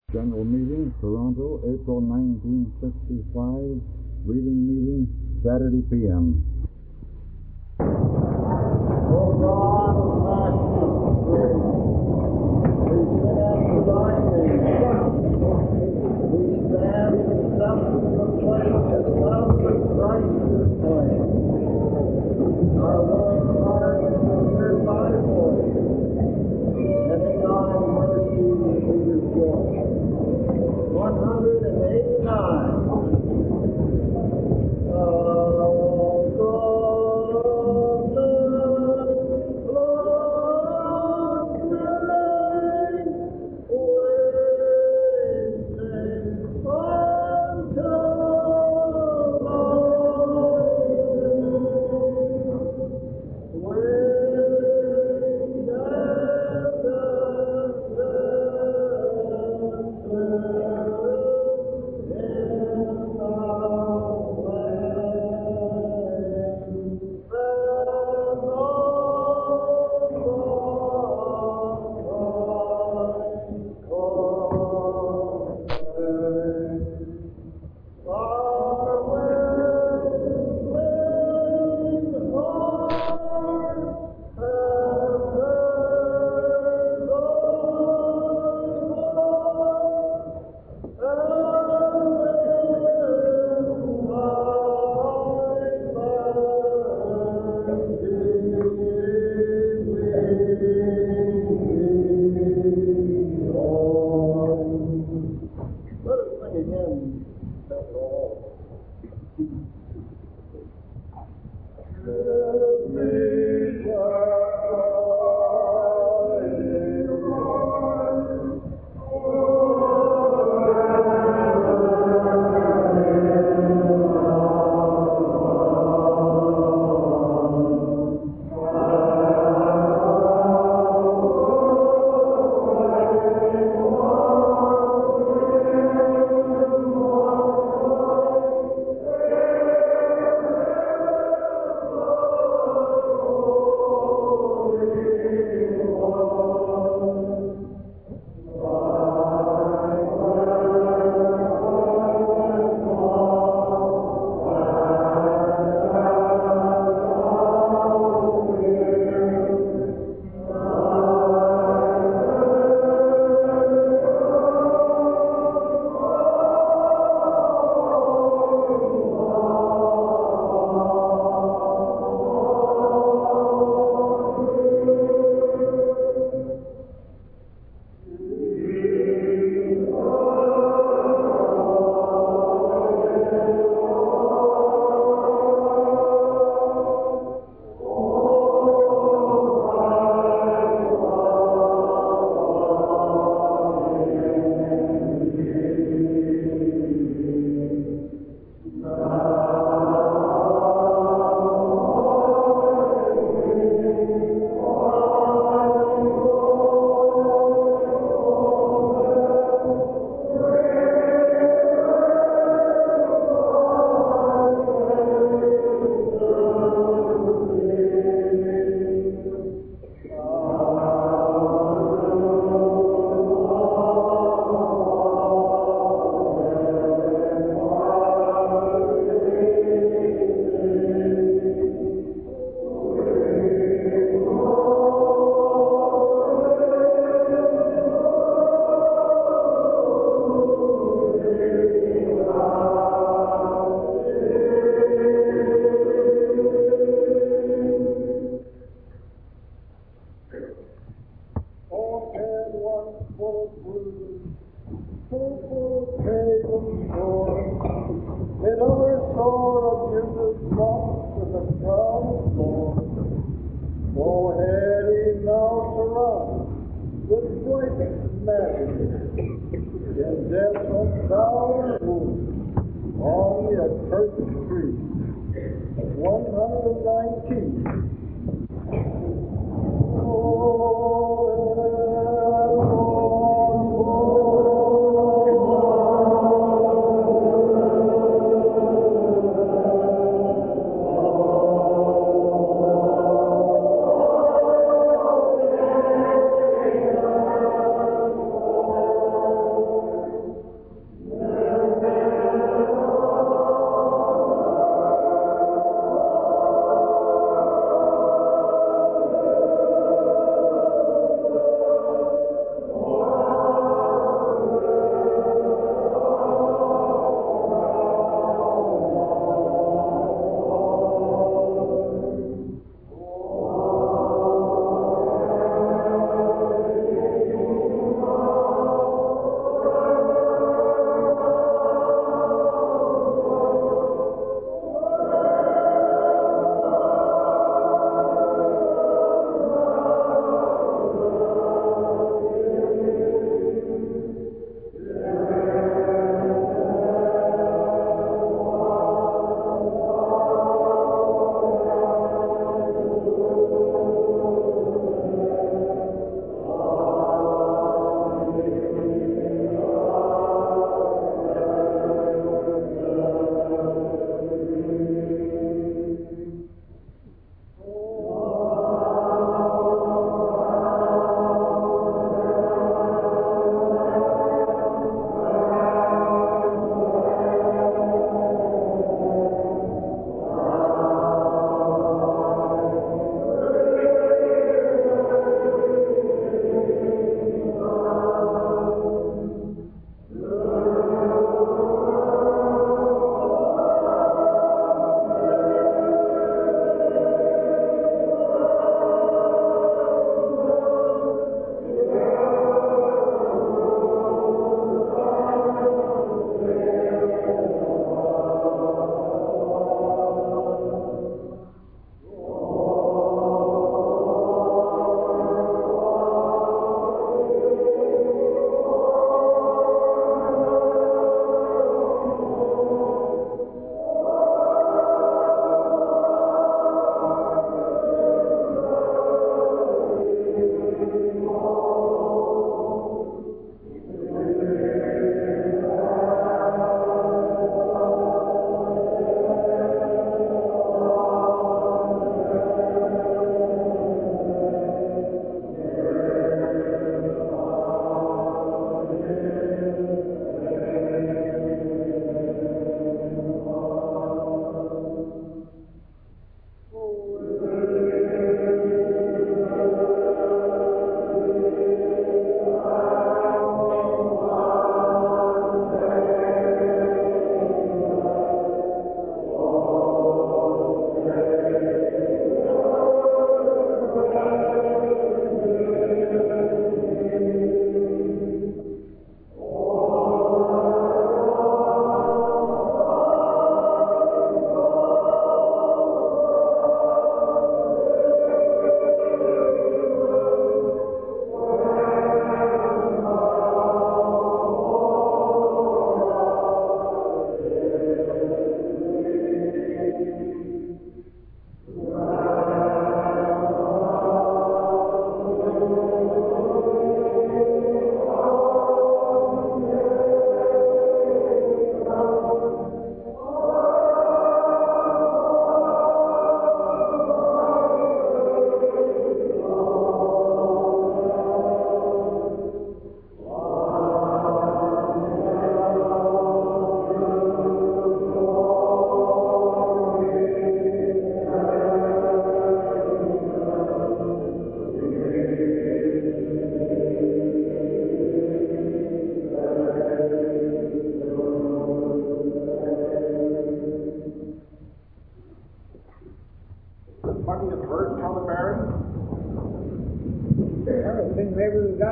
General Meeting, Toronto, April 1965. Reading meeting, Saturday p.m. O God of passion and grace, we stand to thy name. We stand accepting the place of love that Christ is slain. Our willing heart is to hear thy voice, and in thy mercy we rejoice. 189.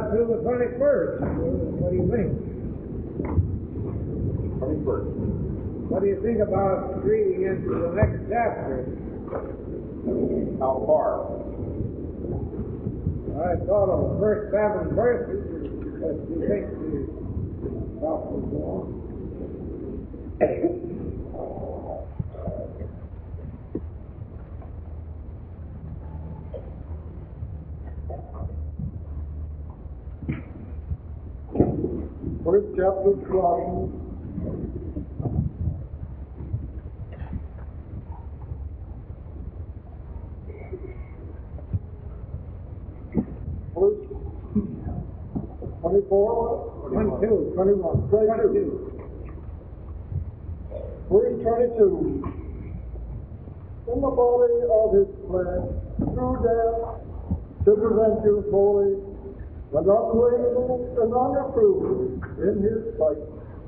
about to the 21st? What do you think? 21st. What do you think about reading into the next chapter? How far? I thought of the first 7 verses. What do you think the gospel go on? First chapter of Colossians. Verse 24, 22. 21, 22. Verse 22. In the body of his flesh, through death, to present you holy and unblameable and unreprovable in his sight.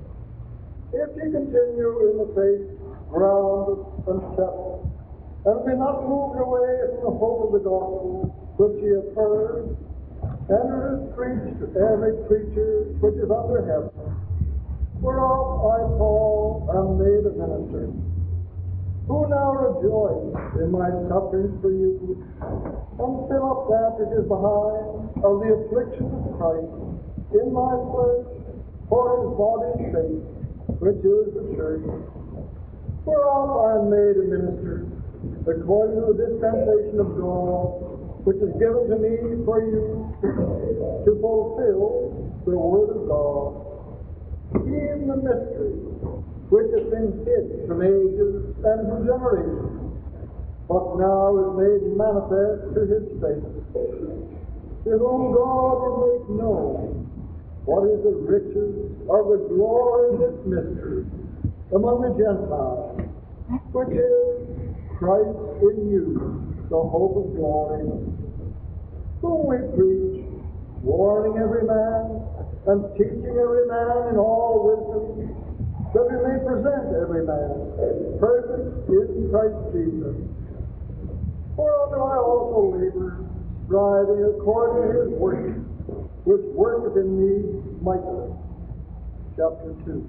If ye continue in the faith, grounded and settled, and be not moved away from the hope of the gospel which ye have heard, and it is preached to every creature which is under heaven, whereof I, Paul, am made a minister, who now rejoice in my sufferings for you, and fill up that which is behind of the afflictions of Christ in my flesh for his body's sake, which is the church, whereof I am made a minister, according to the dispensation of God, which is given to me for you to fulfill the word of God, even the mystery which has been hid from ages and from generations, but now is made manifest to his saints, to whom God will make known what is the riches of the glory of this mystery among the Gentiles, which is Christ in you, the hope of glory, whom we preach, warning every man, and teaching every man in all wisdom, that we may present every man perfect in Christ Jesus. Whereunto I also labor, striving according to his work, which worketh in me mightily. Chapter 2.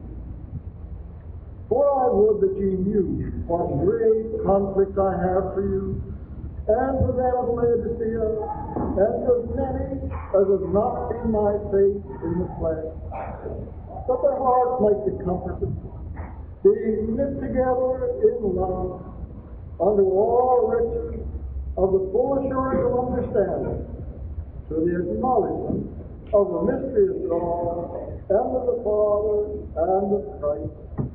For I would that ye knew what great conflict I have for you, and for them of Laodicea, and for many as have not seen my face in the flesh, that their hearts might be comforted, being knit together in love, unto all riches of the full assurance of understanding, to the acknowledgement of the mystery of God, and of the Father, and of Christ,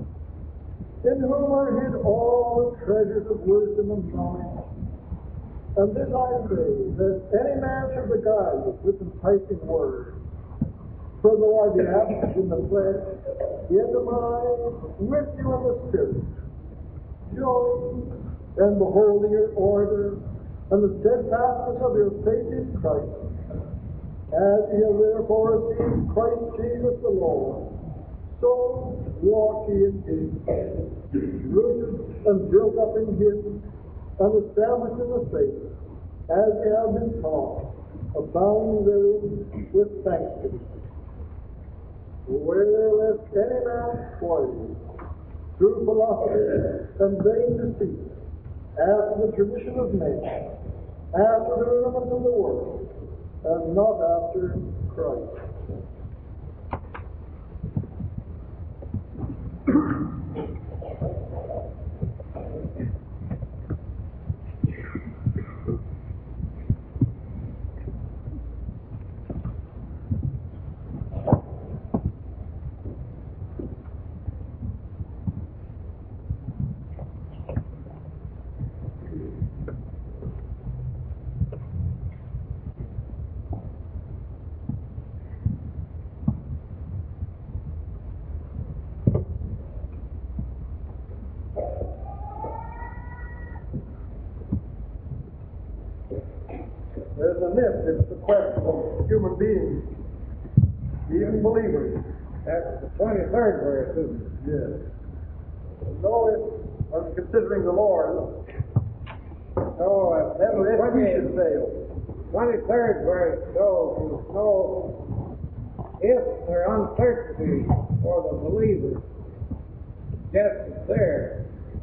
in whom are hid all the treasures of wisdom and knowledge. And this I say, that any man should beguile us with enticing words. For though I be absent in the flesh, yet am I with you in the spirit, joying and beholding your order, and the steadfastness of your faith in Christ. As ye have therefore received Christ Jesus the Lord, so walk ye in him, rooted and built up in him, and established in the faith, as ye have been taught, abounding therein with thanksgiving. Beware lest any man spoil you through philosophy and vain deceit, after the tradition of men, after the rudiments of the world, and not after Christ. There's a myth, it's the quest of human beings, even believers. That's the 23rd verse, isn't it? Yes. Though it was considering the Lord, So, never if we should fail. 23rd verse shows there's no if their uncertainty for the believer just is there,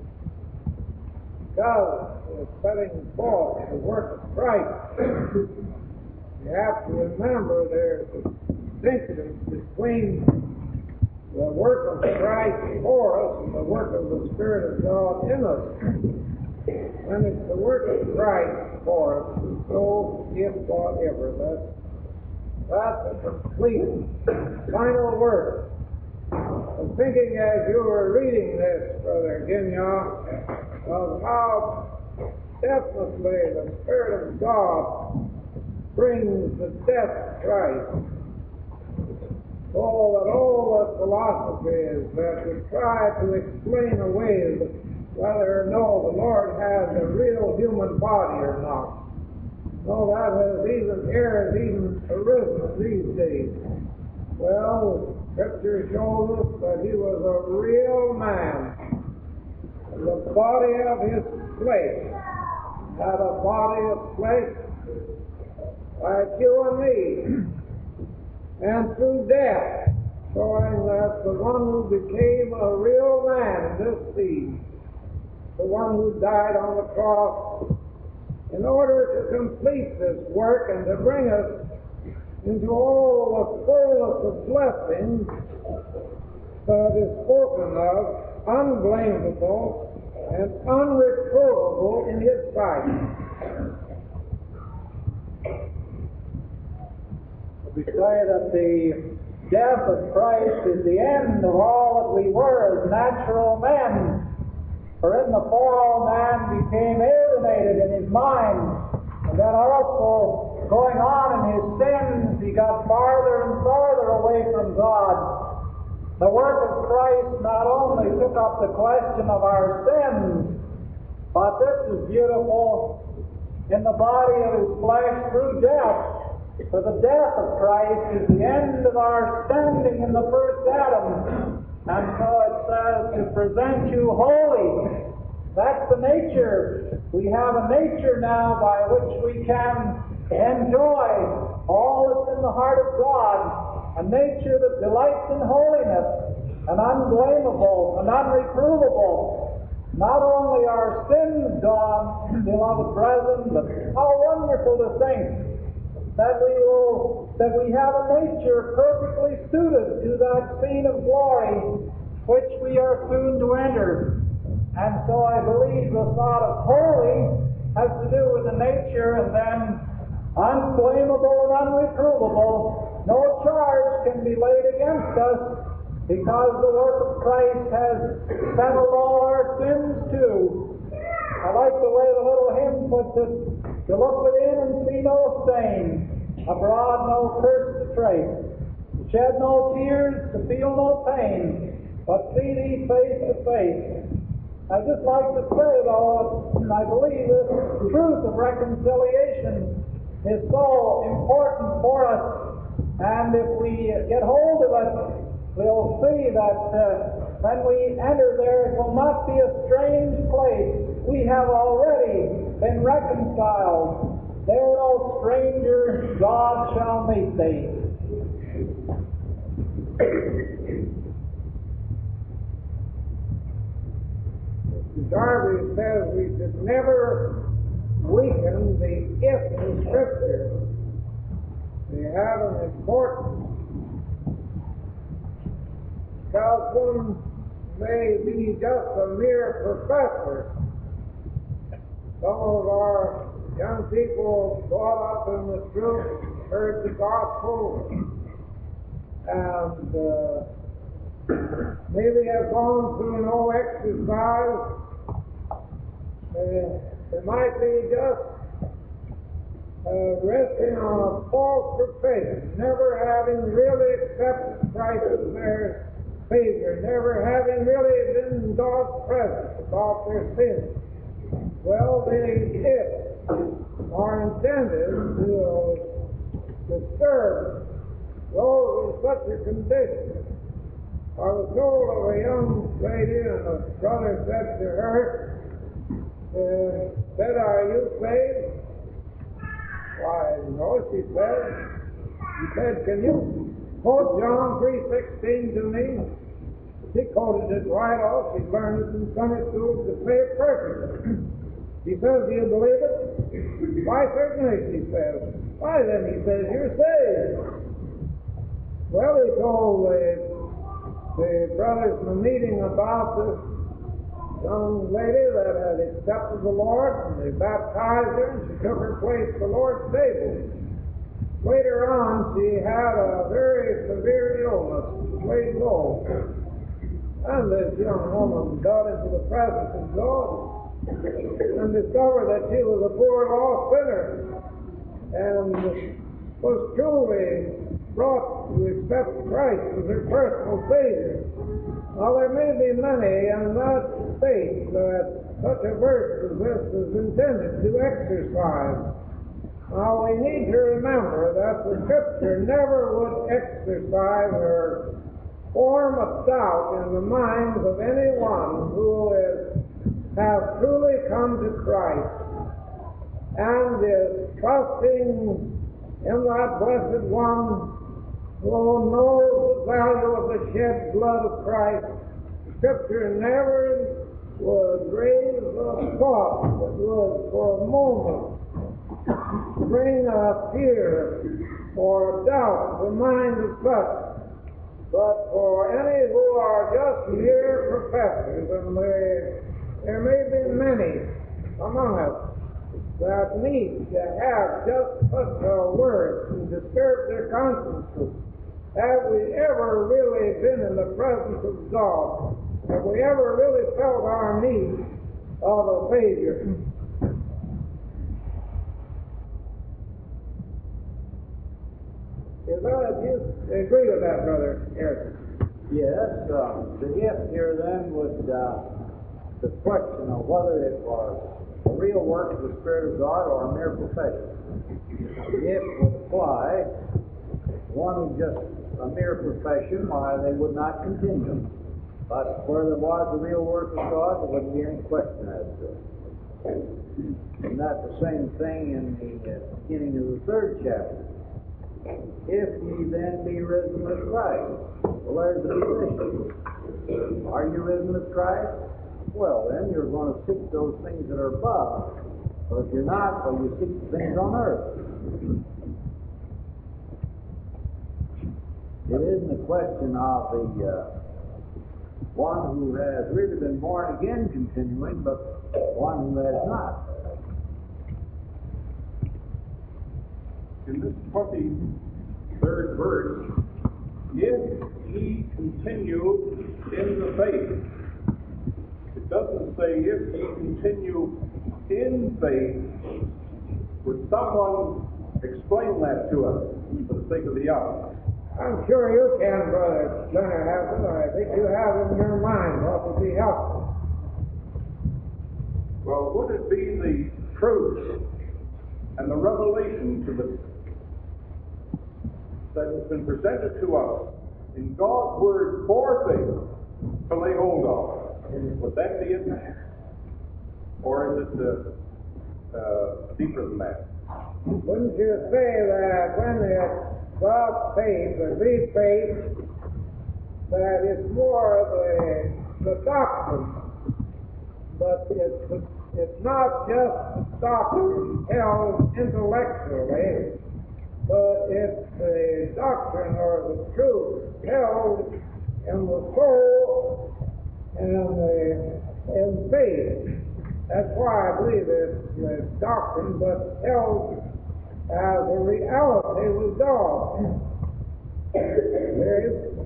God is setting forth the work of Christ. You have to remember there's a distinction between the work of Christ for us and the work of the Spirit of God in us. When it's the work of Christ for us, so if whatever, that's a complete final work. I'm thinking as you were reading this, Brother Gignon, of how definitely the Spirit of God brings the death of Christ. So that all the philosophies that would try to explain away whether or no the Lord has a real human body or not. No, that has errors even arisen these days. Well, Scripture shows us that he was a real man. The body of his flesh had a body of flesh like you and me. And through death, showing that the one who became a real man in this seed, the one who died on the cross, in order to complete this work and to bring us into all the fullness of blessings that is spoken of, unblameable and unreprovable in his sight. We say that the death of Christ is the end of all that we were as natural men. For in the fall man became alienated in his mind, and then also going on in his sins, he got farther and farther away from God. The work of Christ not only took up the question of our sins, but this is beautiful, in the body of his flesh through death. For the death of Christ is the end of our standing in the first Adam. And so it says to present you holy. That's the nature. We have a nature now by which we can enjoy all that's in the heart of God. A nature that delights in holiness and unblameable and unreprovable. Not only are sins gone, beloved brethren, but how wonderful to think that we have a nature perfectly suited to that scene of glory which we are soon to enter. And so I believe the thought of holy has to do with the nature, and then unblameable and unreprovable. No charge can be laid against us because the work of Christ has settled all our sins too. I like the way the little hymn puts it, to look within and see no stain, abroad no curse to trace, to shed no tears, to feel no pain, but see thee face to face. I'd just like to say, though, I believe this truth of reconciliation is so important for us, and if we get hold of it, we'll see that when we enter there, it will not be a strange place. We have already been reconciled. There no stranger God shall meet thee. Darby says we should never weaken the if in Scripture. They have an importance. Because one may be just a mere professor. Some of our young people brought up in the truth, heard the gospel, and maybe have gone through no exercise. They might be just resting on a false profession, never having really accepted Christ as their Savior, never having really been in God's presence about their sins. Well, they are intended to disturb those in such a condition. I was told of a young lady, and a brother said to her, said, "Are you saved?" "Why, no," she said. He said, "Can you quote John 3:16 to me. She quoted it right off. She learned it in Sunday school to say it perfectly. He says, do you believe it? Why, certainly, she says. Why, then, he says, you're saved. Well, he told the brothers in the meeting about this young lady that had accepted the Lord, and they baptized her, and she took her place at the Lord's table. Later on, she had a very severe illness, laid low. And this young woman got into the presence of God and discovered that she was a poor lost sinner and was truly brought to accept Christ as her personal Savior. Now, there may be many in that state that such a verse as this is intended to exercise. Now, we need to remember that the Scripture never would exercise or form a doubt in the minds of anyone who has truly come to Christ and is trusting in that blessed one who knows the value of the shed blood of Christ. Scripture never would raise a thought that would for a moment bring a fear or a doubt to the mind of such. But for any who are just mere professors, and there may be many among us that need to have just such a word to disturb their consciences, have we ever really been in the presence of God? Have we ever really felt our need of a Savior? You agree with that, Brother Harrison? Yes, the if here then would the question of whether it was a real work of the Spirit of God or a mere profession. The if would apply. One is just a mere profession, why they would not continue. But where there was a real work of God, there wouldn't be any question as to it. And that's the same thing in the beginning of the 3rd chapter. If ye then be risen with Christ. Well, there's the position. Are you risen with Christ? Well, then you're going to seek those things that are above. But if you're not, well, you seek the things on earth. It isn't a question of the one who has really been born again continuing, but one who has not. In this 23rd verse, if ye continue in the faith. It doesn't say if ye continue in faith. Would someone explain that to us for the sake of the hour? I'm sure you can, Brother Leonard Hassel, or I think you have in your mind what would be helpful. Well, would it be the truth and the revelation that has been presented to us in God's Word for faith to lay hold of? Would that be it? Or is it deeper than that? Wouldn't you say that when it's God's faith, or the faith, that it's more the doctrine, but it's not just doctrine held intellectually, but it's the doctrine or the truth held in the soul and in faith. That's why I believe it's doctrine, but held as a reality with God. There is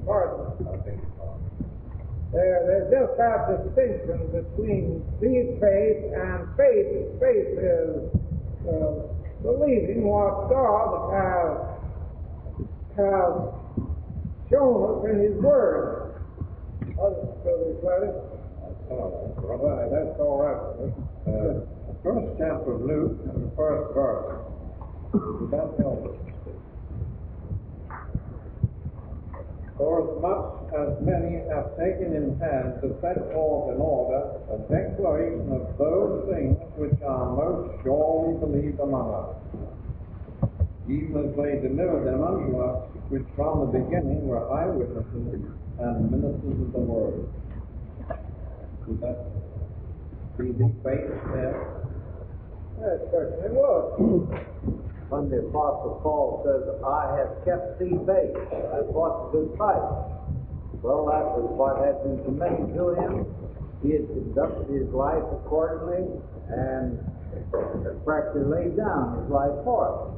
there's just that distinction between the faith and faith. Faith is believing what God has shown us in His Word. Brother Cledis? That's all right. First chapter of Luke, and the first verse. That helps us. Forasmuch as many have taken in hand to set forth in order a declaration of those things which are most surely believed among us. even as they delivered them unto us, which from the beginning were eyewitnesses and ministers of the word. Would that be the faith there? Yes, certainly would. When the Apostle Paul says, I have kept thee faith, I fought the good fight. Well, that was what had been committed to him. He had conducted his life accordingly and practically laid down his life for it.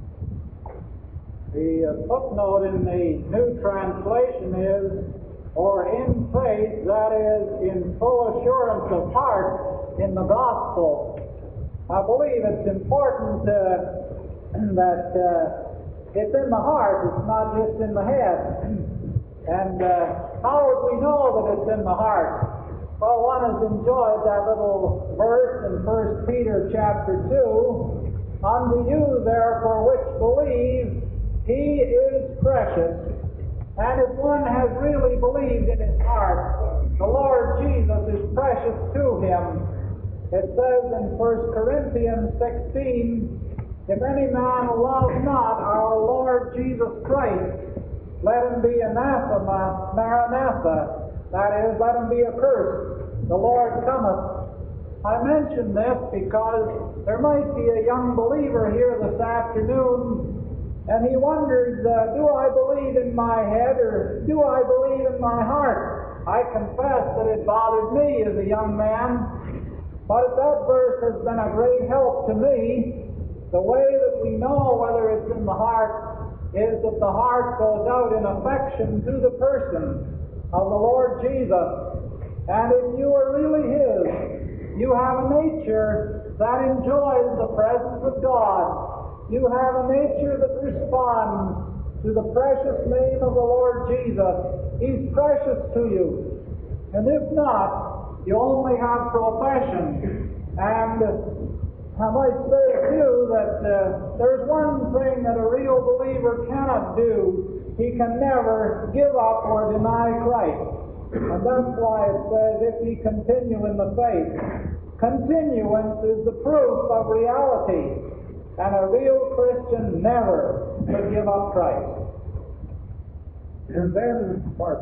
The footnote in the New Translation is, or in faith, that is, in full assurance of heart in the gospel. I believe it's important that it's in the heart, it's not just in the head. And how would we know that it's in the heart? Well, one has enjoyed that little verse in 1 Peter chapter 2. Unto you, therefore, which believe, he is precious. And if one has really believed in his heart, the Lord Jesus is precious to him. It says in 1 Corinthians 16, if any man love not our Lord Jesus Christ, let him be anathema, maranatha. That is, let him be accursed. The Lord cometh. I mention this because there might be a young believer here this afternoon, and he wonders, do I believe in my head or do I believe in my heart? I confess that it bothered me as a young man, but that verse has been a great help to me. The way that we know whether it's in the heart is that the heart goes out in affection to the person of the Lord Jesus. And if you are really His, you have a nature that enjoys the presence of God. You have a nature that responds to the precious name of the Lord Jesus. He's precious to you. And if not, you only have profession. And I might say to you that there's one thing that a real believer cannot do. He can never give up or deny Christ. And that's why it says, if ye continue in the faith. Continuance is the proof of reality. And a real Christian never could give up Christ. And then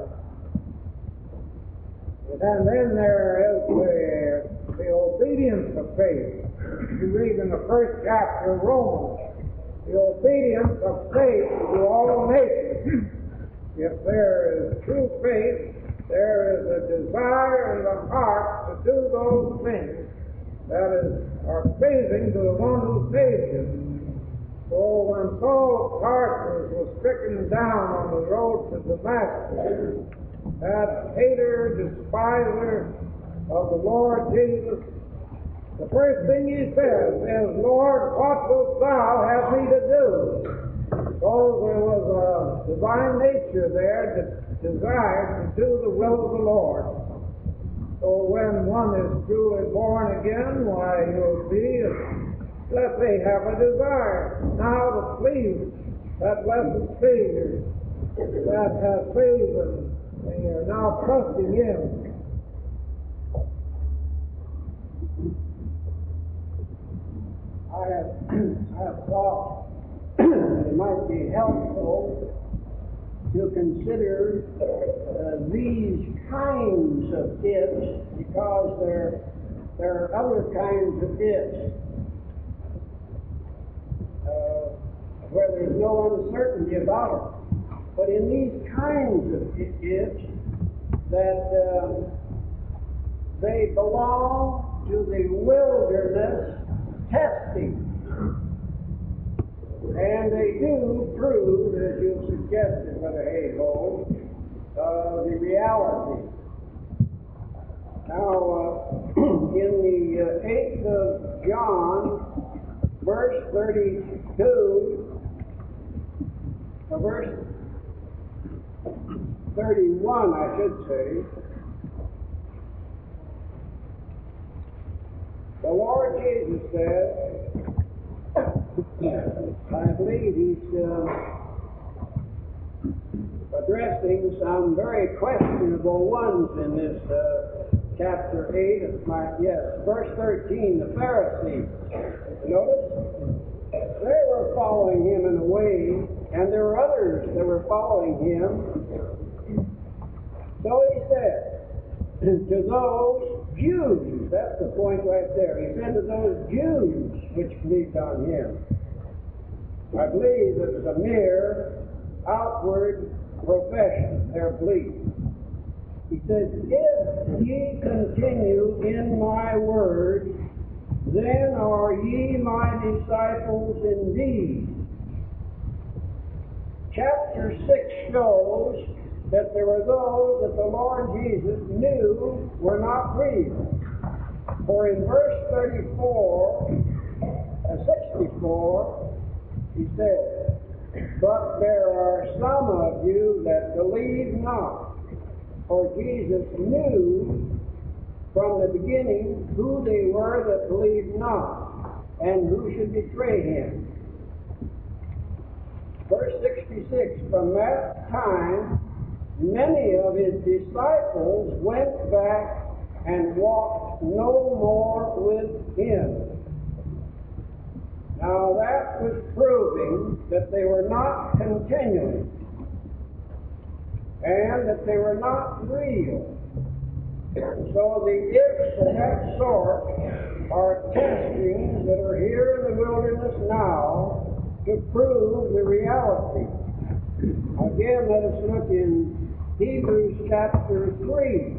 there is the obedience of faith. You read in the first chapter of Romans, the obedience of faith to all nations. If there is true faith, there is a desire in the heart to do those things that are pleasing to the one who saves you. So when Saul of Tarsus was stricken down on the road to Damascus, that hater, despiser of the Lord Jesus, the first thing he says is, Lord, what wilt thou have me to do? So there was a divine nature there that desired to do the will of the Lord. So when one is truly born again, why, you'll see that they have a desire now to please that blessed Savior that has saved them. They are now trusting Him. I have thought it might be helpful to consider these kinds of ifs, because there are other kinds of ifs where there's no uncertainty about it. But in these kinds of ifs, that they belong to the wilderness testing. And they do prove, as you've suggested, Brother Hayhoe, the reality. Now, in the 8th of John, verse 32, verse 31, I should say, the Lord Jesus says, I believe He's addressing some very questionable ones in this chapter 8 of verse 13, the Pharisees. Notice? they were following him in a way, and there were others that were following him. So he said to those Jews, that's the point right there. He said to those Jews which believed on him. I believe it was a mere outward profession, their belief. He says, if ye continue in my word, then are ye my disciples indeed. Chapter 6 shows that there were those that the Lord Jesus knew were not real. For in verse 64, he said, but there are some of you that believe not. For Jesus knew from the beginning who they were that believed not, and who should betray him. Verse 66, from that time, many of his disciples went back and walked no more with him. Now that was proving that they were not continuing, and that they were not real. So the ifs of that sort are testings that are here in the wilderness now to prove the reality. Again, let us look in Hebrews chapter 3.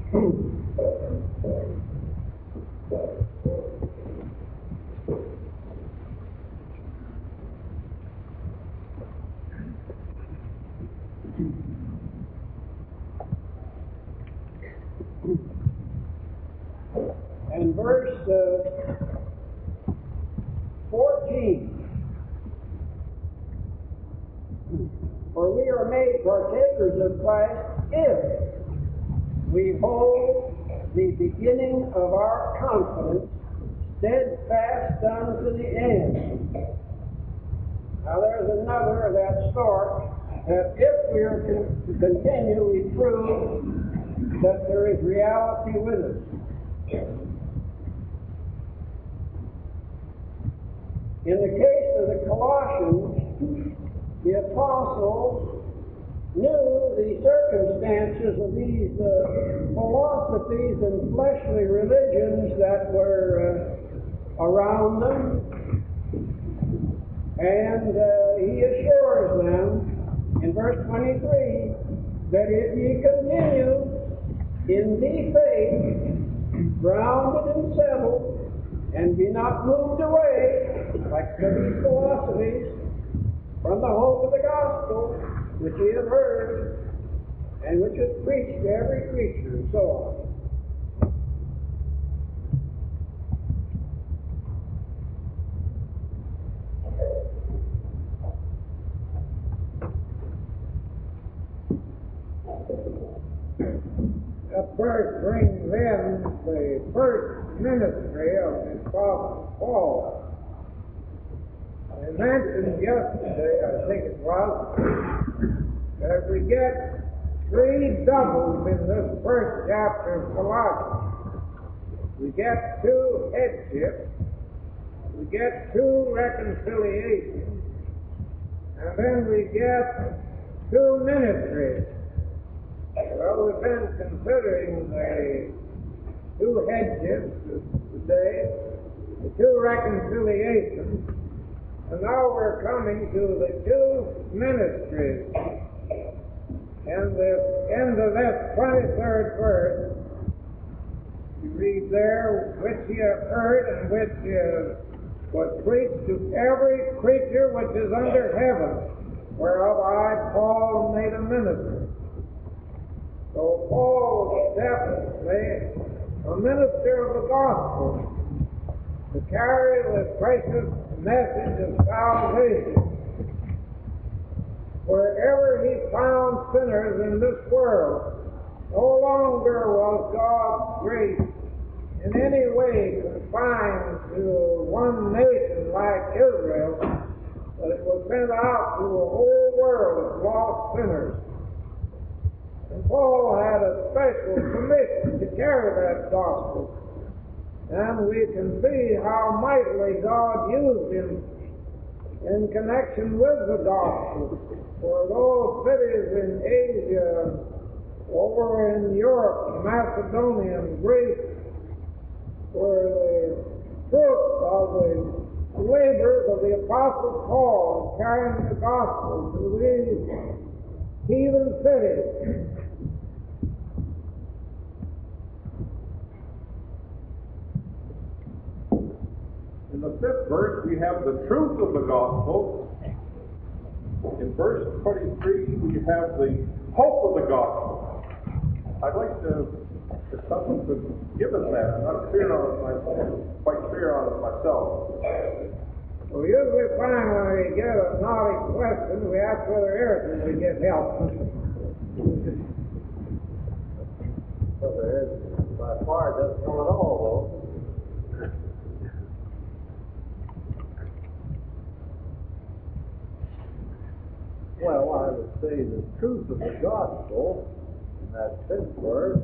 And verse 14. For we are made partakers of Christ if we hold the beginning of our confidence steadfast unto the end. Now there's another of that sort, that if we are to continue, we prove that there is reality with us. In the case of the Colossians, the apostles knew the circumstances of these philosophies and fleshly religions that were around them, and he assures them in verse 23 that if ye continue in the faith, grounded and settled, and be not moved away, like these philosophies, from the hope of the gospel, which ye have heard, and which is preached to every creature, and so on. That verse brings in the first ministry of the Apostle Paul. I mentioned yesterday, I think it was, that we get three doubles in this first chapter of Colossians. We get two headships, we get two reconciliations, and then we get two ministries. Well, we've been considering the two headships today, the two reconciliations, and now we're coming to the two ministries. And the end of this 23rd verse, you read there, which ye have heard and which was preached to every creature which is under heaven, whereof I, Paul, made a minister. So Paul was definitely a minister of the gospel to carry the precious message of salvation. Wherever he found sinners in this world, no longer was God's grace in any way confined to one nation like Israel, but it was sent out to a whole world of lost sinners. And Paul had a special commission to carry that gospel. And we can see how mightily God used him in connection with the gospel. For those cities in Asia, over in Europe, Macedonia, and Greece, were the fruit of the labors of the Apostle Paul carrying the gospel to these heathen cities. In the 5th verse, we have the truth of the gospel. In verse 23, we have the hope of the gospel. I'd like to, if someone could give us that. I'm not clear on it myself, quite clear on it myself. We usually find when we get a naughty question, we ask Brother Harrison to get help. Brother Harrison, by far, doesn't know it all, though. Well, I would say the truth of the gospel, in that 5th verse,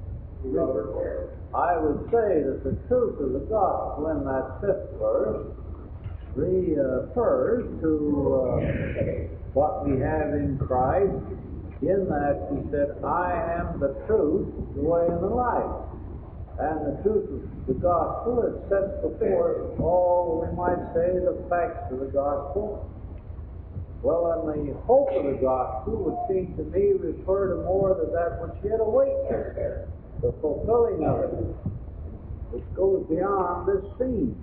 I would say that the truth of the gospel in that 5th verse refers to what we have in Christ, in that he said, I am the truth, the way, and the life. And the truth of the gospel is set before all, we might say, the facts of the gospel. Well, and the hope of the gospel would seem to me refer to more to that which yet awaits us, the fulfilling of it, which goes beyond this scene.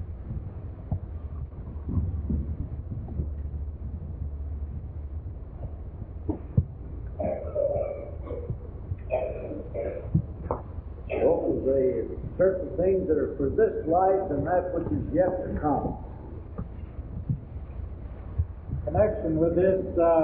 Those are certain things that are for this life and that which is yet to come. Connection with this,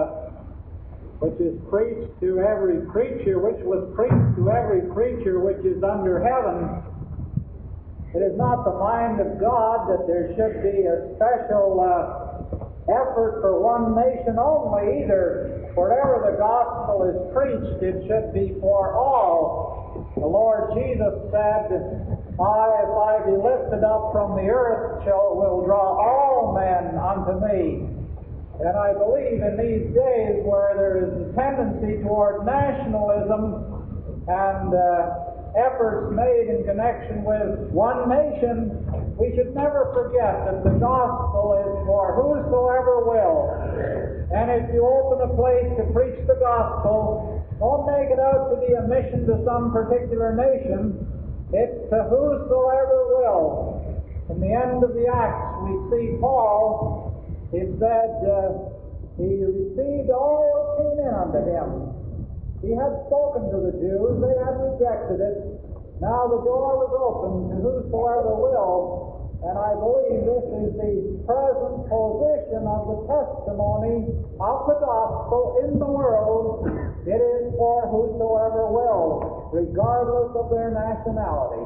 which is preached to every creature, which was preached to every creature which is under heaven. It is not the mind of God that there should be a special effort for one nation only either. Wherever the gospel is preached, it should be for all. The Lord Jesus said, if I be lifted up from the earth, will draw all men unto me. And I believe in these days where there is a tendency toward nationalism and efforts made in connection with one nation, we should never forget that the gospel is for whosoever will. And if you open a place to preach the gospel, don't make it out to be a mission to some particular nation. It's to whosoever will. In the end of the Acts, we see Paul. It said, he received all that came in unto him. He had spoken to the Jews, they had rejected it. Now the door was open to whosoever will, and I believe this is the present position of the testimony of the gospel in the world. It is for whosoever will, regardless of their nationality.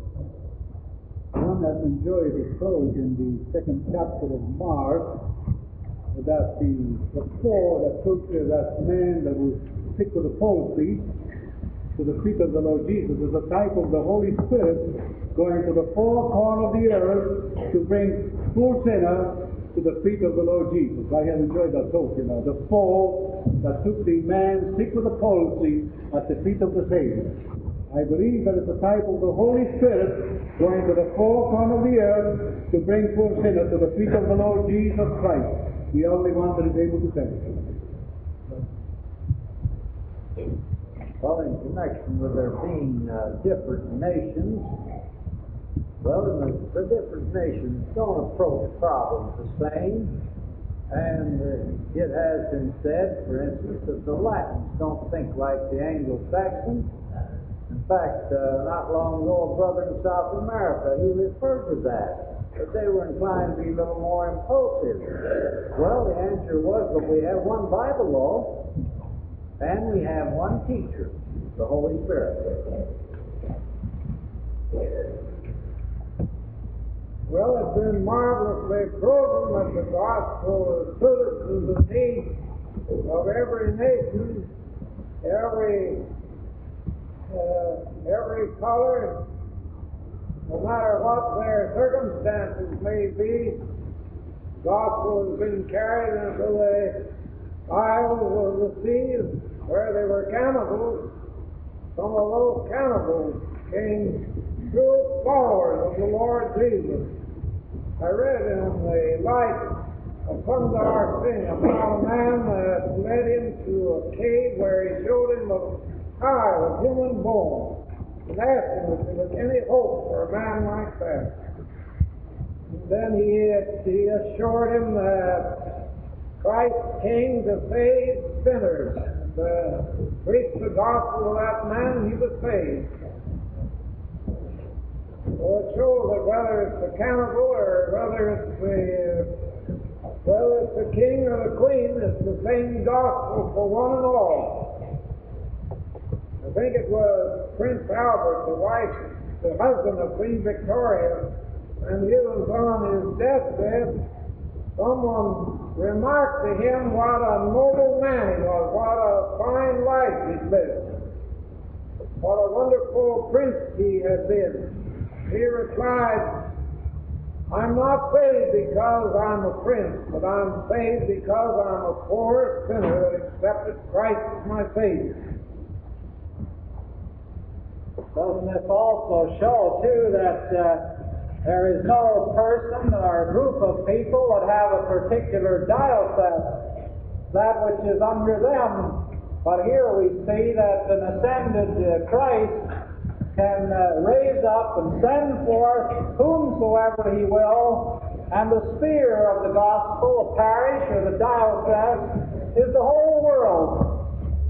One has enjoyed the prose in the 2nd chapter of Mark, that the four that took that man that was sick with the palsy to the feet of the Lord Jesus is a type of the Holy Spirit going to the four corners of the earth to bring poor sinners to the feet of the Lord Jesus. I have enjoyed that talk, the four that took the man sick with the palsy at the feet of the Savior. I believe that it's a type of the Holy Spirit going to the four corners of the earth to bring poor sinners to the feet of the Lord Jesus Christ, the only one that is able to save. Well, in connection with there being different nations, well, the different nations don't approach problems the same. And it has been said, for instance, that the Latins don't think like the Anglo-Saxons. In fact, not long ago, a brother in South America, he referred to that they were inclined to be a little more impulsive. Well, the answer was, but we have one Bible law, and we have one teacher, the Holy Spirit. Well, it's been marvelously proven that the gospel is suited to the needs of every nation, every color, no matter what their circumstances may be. gospel has been carried into the isles of the sea where they were cannibals. Some of those cannibals came true followers of the Lord Jesus. I read in the life of Sundar Singh about a man that led him to a cave where he showed him a pile of human bones and asked him if there was any hope for a man like that. And then he assured him that Christ came to save sinners. And preached the gospel to that man, and he was saved. Well, it shows that whether it's the cannibal or whether it's the king or the queen, it's the same gospel for one and all. I think it was Prince Albert, the husband of Queen Victoria, and he was on his deathbed. Someone remarked to him what a noble man he was, what a fine life he'd lived, what a wonderful prince he had been. He replied, "I'm not saved because I'm a prince, but I'm saved because I'm a poor sinner that accepted Christ as my Savior." Doesn't this also show, too, that there is no person or group of people that have a particular diocese, that which is under them? But here we see that an ascended Christ can raise up and send forth whomsoever he will, and the sphere of the gospel, the parish or the diocese, is the whole world.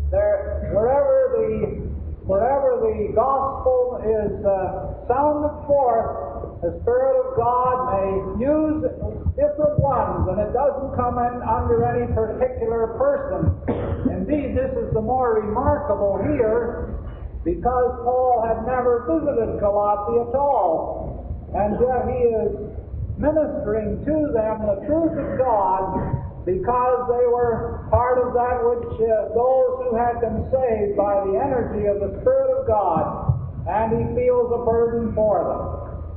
Wherever the gospel is sounded forth, the Spirit of God may use different ones, and it doesn't come in under any particular person. Indeed, this is the more remarkable here, because Paul had never visited Colossae at all, and yet he is ministering to them the truth of God, because they were part of that which those who had been saved by the energy of the Spirit of God, and he feels a burden for them.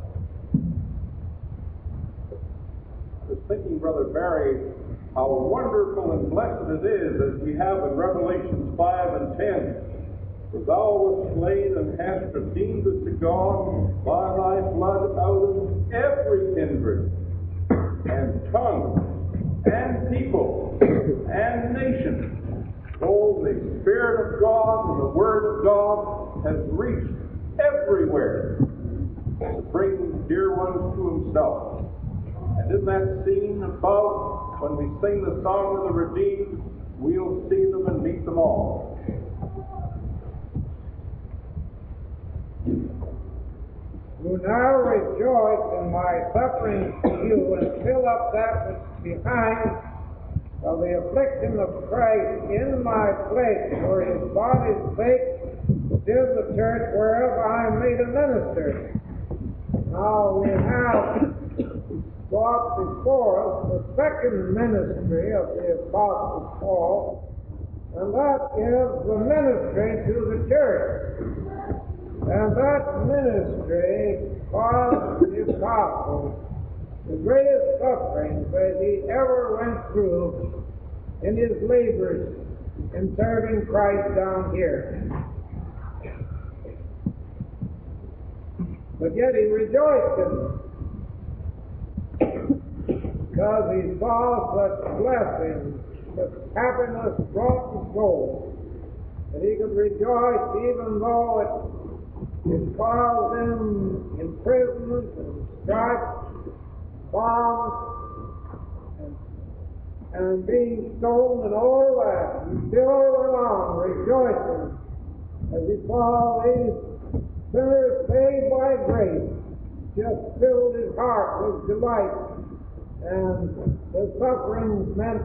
I was thinking, Brother Barry, how wonderful and blessed it is, as we have in Revelations 5 and 10, "For thou wast slain and hast redeemed us to God by thy blood out of every kindred and tongue and people and nation." Oh, the Spirit of God and the Word of God has reached everywhere to bring dear ones to Himself. And in that scene above, when we sing the song of the redeemed, we'll see them and meet them all. "Who now rejoice in my sufferings for you, and fill up that which is behind of the affliction of Christ in my flesh for His body's sake, which is the church whereof I am made a minister." Now we have brought before us the second ministry of the Apostle Paul, and that is the ministry to the church. And that ministry caused the Apostle the greatest sufferings that he ever went through in his labors in serving Christ down here. But yet he rejoiced in it, because he saw such blessings, such happiness brought to soul, that he could rejoice even though it caused him imprisonment and strife, bonds, and being stoned and all that. He still went on rejoicing as he saw these sinners saved by grace. Just filled his heart with delight, and the sufferings meant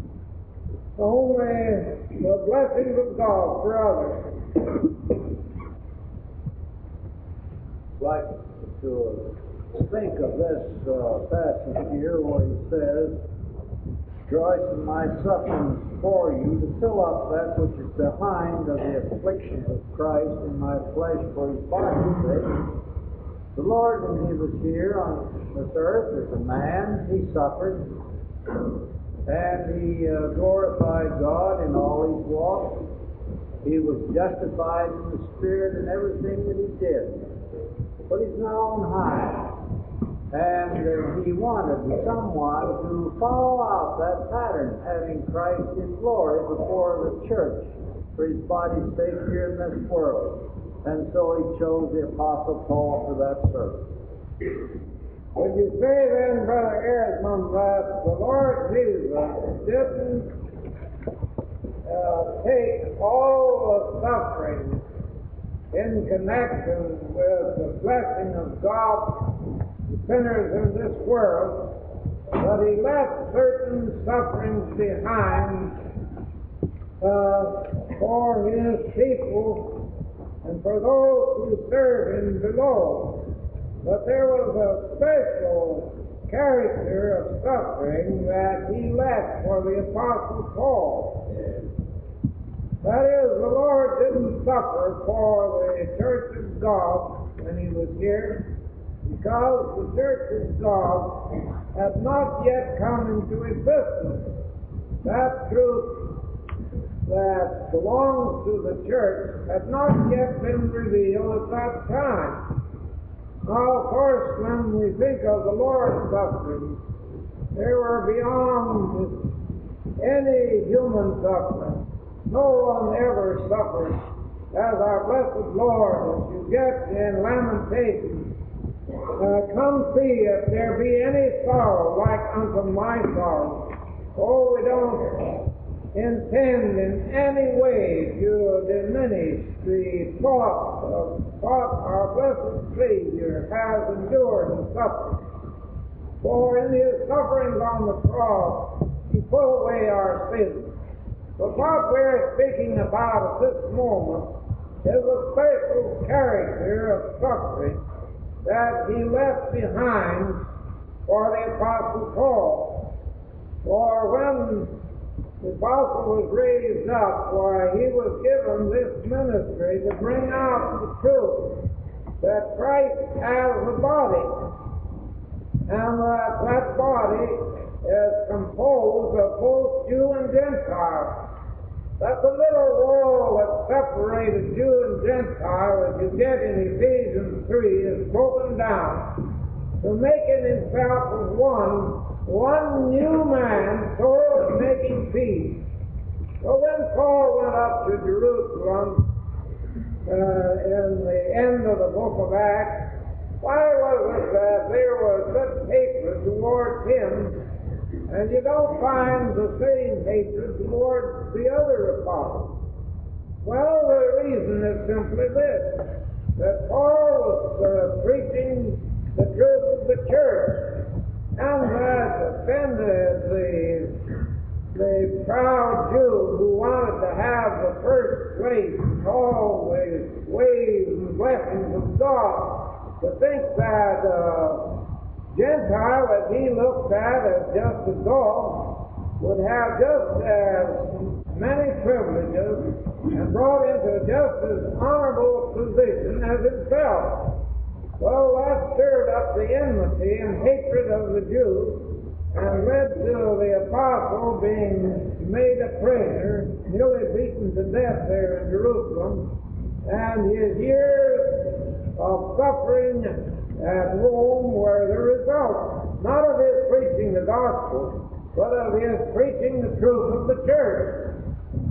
only the blessings of God for others. I'd like to think of this passage here where he says, "Rejoice in my sufferings for you, to fill up that which is behind of the afflictions of Christ in my flesh for His body's sake, The Lord, when He was here on this earth as a man, He suffered, and He glorified God in all His walks. He was justified in the Spirit in everything that He did. But He's now on high, and He wanted someone to follow out that pattern, having Christ in glory before the church for His body's sake here in this world. And so He chose the Apostle Paul for that service. Would you say then, Brother Ehrman, that the Lord Jesus didn't take all the suffering in connection with the blessing of God to sinners in this world, but He left certain sufferings behind for His people and for those who serve Him below. But there was a special character of suffering that He left for the Apostle Paul. That is, the Lord didn't suffer for the Church of God when He was here, because the Church of God had not yet come into existence. That truth that belongs to the church had not yet been revealed at that time. Now, of course, when we think of the Lord's suffering, they were beyond any human suffering. No one ever suffered as our blessed Lord, as you get in Lamentations. Come see if there be any sorrow like unto my sorrow. Oh, we don't intend in any way to diminish the thought of what our blessed Savior has endured and suffered. For in His sufferings on the cross, He put away our sins. But what we're speaking about at this moment is a special character of suffering that He left behind for the Apostle Paul. For when the Apostle was raised up, why, he was given this ministry to bring out the truth that Christ has a body, and that body is composed of both Jew and Gentile. That the little wall that separated Jew and Gentile, as you get in Ephesians 3, is broken down to making Himself as one new man, so making peace. So when Paul went up to Jerusalem in the end of the book of Acts, why was it that there was such hatred towards him, and you don't find the same hatred towards the other apostles? Well, the reason is simply this, that Paul was preaching the truth of the church, and that offended the proud Jews who wanted to have the first place in all the ways and blessings of God, to think that Gentile, that he looked at as just a dog, would have just as many privileges and brought into just as honorable a position as himself. Well, that stirred up the enmity and hatred of the Jews and led to the apostle being made a prisoner, nearly beaten to death there in Jerusalem, and his years of suffering at Rome were the result, not of his preaching the gospel, but of his preaching the truth of the church.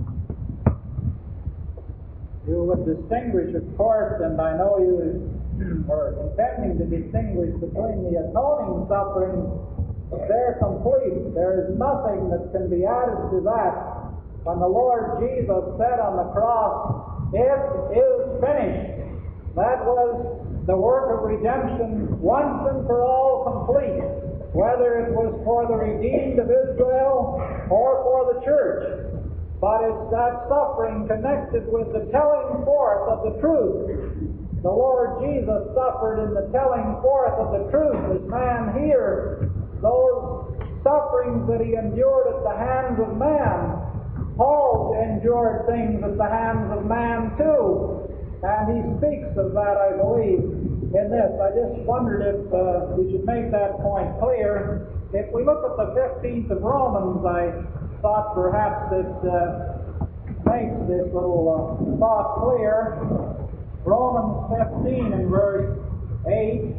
You would distinguish, of course, and I know you were intending to distinguish between the atoning sufferings. They're complete. There is nothing that can be added to that. When the Lord Jesus said on the cross, "It is finished," that was the work of redemption once and for all complete, whether it was for the redeemed of Israel or for the church. But it's that suffering connected with the telling forth of the truth. The Lord Jesus suffered in the telling forth of the truth as man here. Those sufferings that He endured at the hands of man, Paul endured things at the hands of man too. And he speaks of that, I believe, in this. I just wondered if we should make that point clear. If we look at the 15th of Romans, I thought perhaps it makes this little thought clear. Romans 15 and verse 8.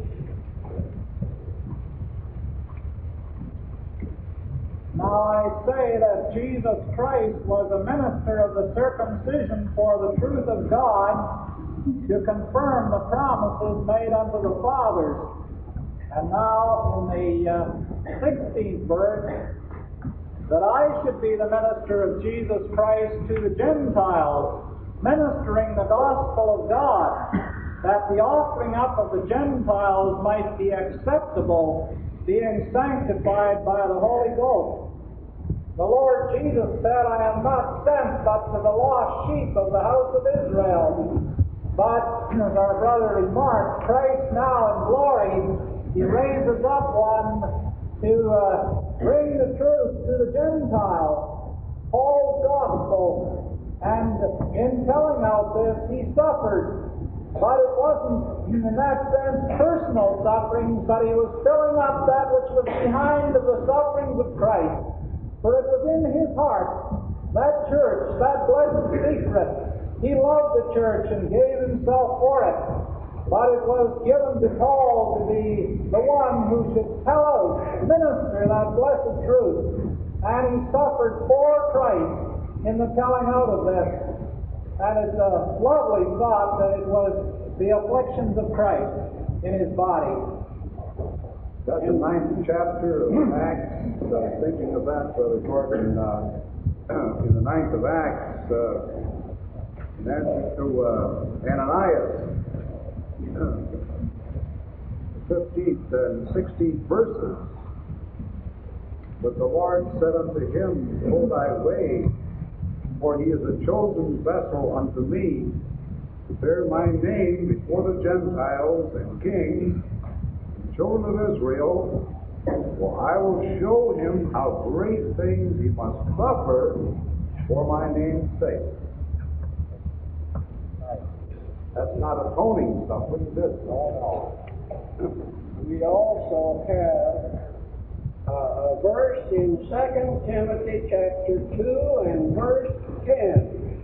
Now I say that Jesus Christ was a minister of the circumcision for the truth of God, to confirm the promises made unto the fathers. And now in the 16th verse, that I should be the minister of Jesus Christ to the Gentiles, ministering the gospel of God, that the offering up of the Gentiles might be acceptable, being sanctified by the Holy Ghost. The Lord Jesus said, I am not sent but to the lost sheep of the house of Israel. But, as our brother remarked, Christ now in glory, He raises up one to bring the truth to the Gentiles, Paul's gospel. And in telling out this, He suffered. But it wasn't, in that sense, personal sufferings, but He was filling up that which was behind of the sufferings of Christ. For it was in His heart, that church, that blessed secret. He loved the church and gave Himself for it. But it was given to Paul to be the one who should tell out, minister that blessed truth. And he suffered for Christ in the telling out of this. And it's a lovely thought that it was the afflictions of Christ in His body. That's the 9th chapter of Acts. Thinking of that, Brother Gordon, in the 9th of Acts, in answer to Ananias, the 15th and 16th verses. But the Lord said unto him, Go thy way, for he is a chosen vessel unto me, to bear my name before the Gentiles and kings, and children of Israel, for I will show him how great things he must suffer for my name's sake. That's not atoning suffering, is it? No. We also have a verse in 2 Timothy chapter 2 and verse 10.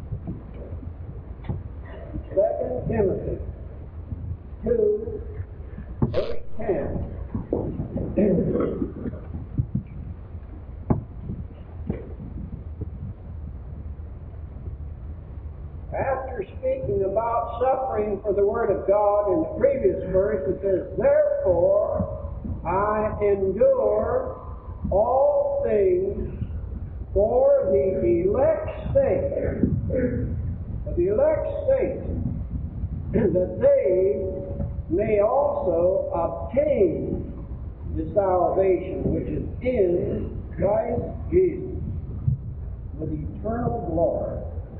2 Timothy 2, verse 10. After speaking about suffering for the Word of God in the previous verse, it says, Therefore I endure all things for the elect's sake. For the elect's sake, that they may also obtain the salvation which is in Christ Jesus with eternal glory.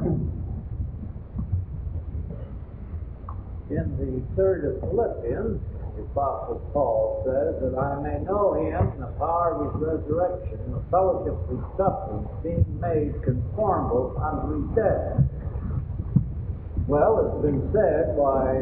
In the 3rd of Philippians, the Apostle Paul says that I may know Him in the power of His resurrection, and the fellowship of His sufferings, being made conformable unto His death. Well, it's been said,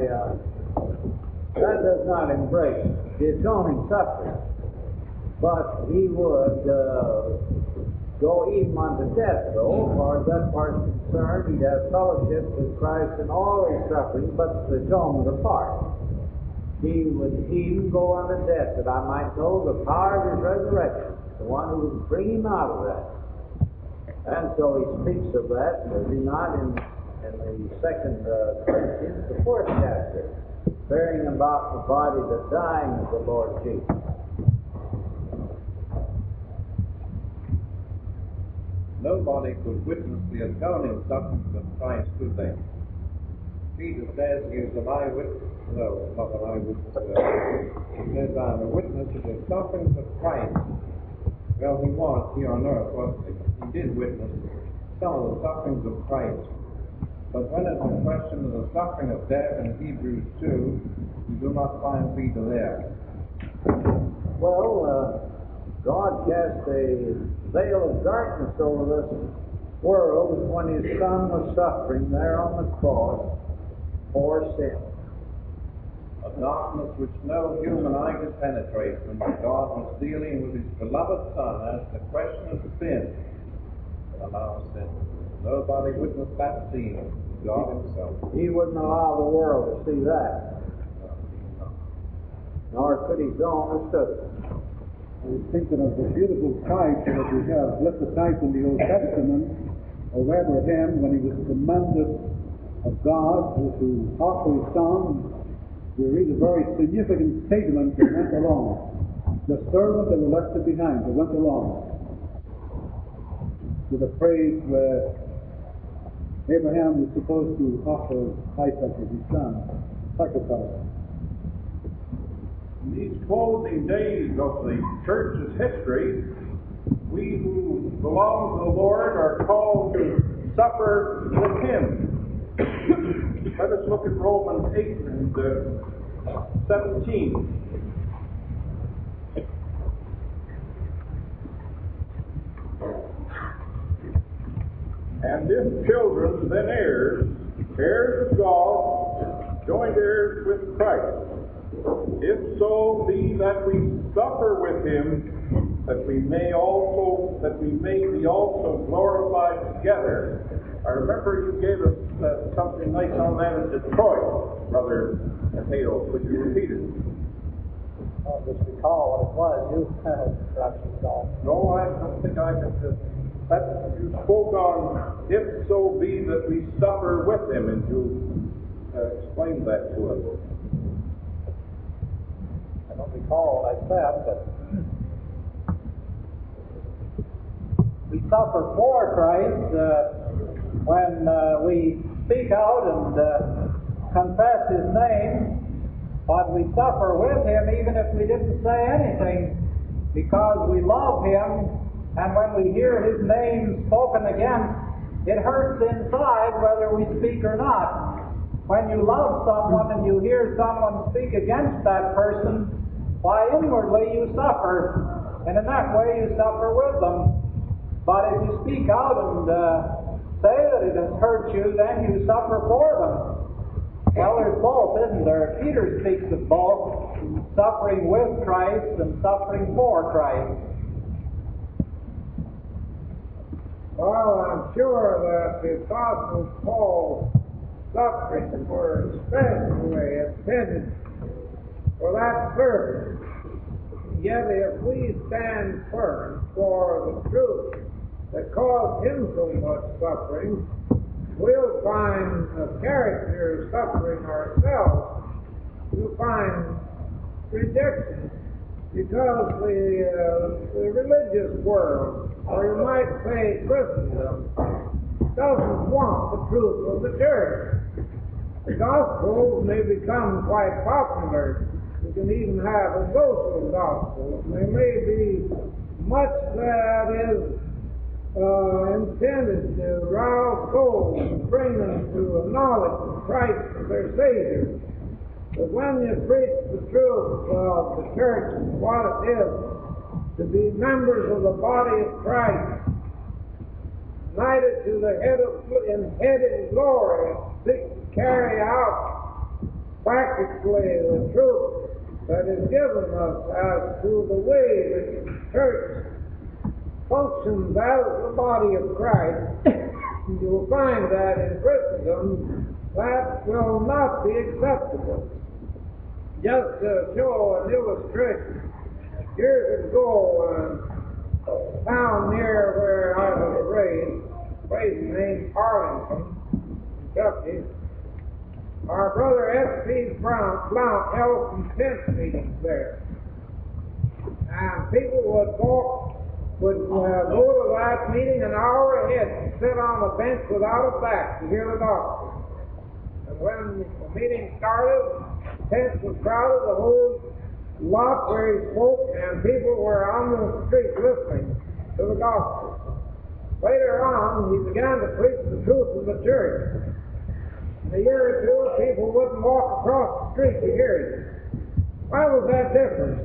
that does not embrace the atoning suffering, but He would go even unto death, though, as far as that part is concerned. He'd have fellowship with Christ in all His sufferings, but the atonement apart. He would even go unto death, that I might know the power of His resurrection, the one who would bring Him out of that. And so he speaks of that, does he not, in the 2nd Corinthians, the 4th chapter, bearing about the body, the dying of the Lord Jesus. Nobody could witness the atoning sufferings of Christ, could they? Jesus says he was an eyewitness. No, not an eyewitness. He says, I'm a witness of the sufferings of Christ. Well, he was here on earth, wasn't he? He did witness some of the sufferings of Christ. But when it's a question of the suffering of death in Hebrews 2, you do not find Peter there. Well, God cast a veil of darkness over this world when His Son was suffering there on the cross for sin. a darkness which no human eye could penetrate, when God was dealing with his beloved Son as the question of sin and our sin. Nobody witnessed that scene, God himself. He wouldn't allow the world to see that. Nor could he have understood it. I was thinking of the beautiful type that we have, left a type in the Old Testament of Abraham when he was commanded of God to offer his son. We read a very significant statement that went along. The servant that were left behind, that went along with the phrase where Abraham was supposed to offer Isaac as his son, sacrifice. In these closing days of the church's history, we who belong to the Lord are called to suffer with him. Let us look at Romans 8 and 17. And if children, then heirs, heirs of God, joint heirs with Christ. If so be that we suffer with him, that we may be also glorified together. I remember you gave us something nice on that in Detroit, Brother Hato. Could you repeat it? I'll just recall what it was. You perhaps recall. No, I don't think I can. That you spoke on, if so be that we suffer with him, and you explained that to us. I don't recall what I said, but we suffer for Christ when we speak out and confess his name, but we suffer with him even if we didn't say anything, because we love him, and when we hear his name spoken against, it hurts inside whether we speak or not. When you love someone and you hear someone speak against that person, why inwardly you suffer, and in that way you suffer with them. But if you speak out and say that it has hurt you, then you suffer for them. Well, there's both, isn't there? Peter speaks of both, suffering with Christ and suffering for Christ. Well, I'm sure that the Apostle Paul's sufferings were especially intended for that purpose. Yet if we stand firm for the truth that caused him so much suffering, we'll find a character suffering ourselves. We'll find rejection because the religious world, or you might say Christendom, doesn't want the truth of the church. The gospel may become quite popular. You can even have a social gospel. There may be much that is intended to rouse souls and bring them to a knowledge of Christ as their Savior. But when you preach the truth of the church and what it is to be members of the body of Christ, united to the head in glory, to carry out practically the truth that is given us as to the way that the church functions as the body of Christ, you will find that in Christendom that will not be acceptable. Just to show an illustration, years ago, a town near where I was raised, a place named Arlington, Kentucky, our brother S.P. Blount held some tent meetings there. And people would go to that meeting an hour ahead and sit on the bench without a back to hear the gospel. And when the meeting started, the tent was crowded, the whole lot where he spoke, and people were on the street listening to the gospel. Later on, he began to preach the truth of the church. In a year or two, people wouldn't walk across the street to hear him. Why was that different?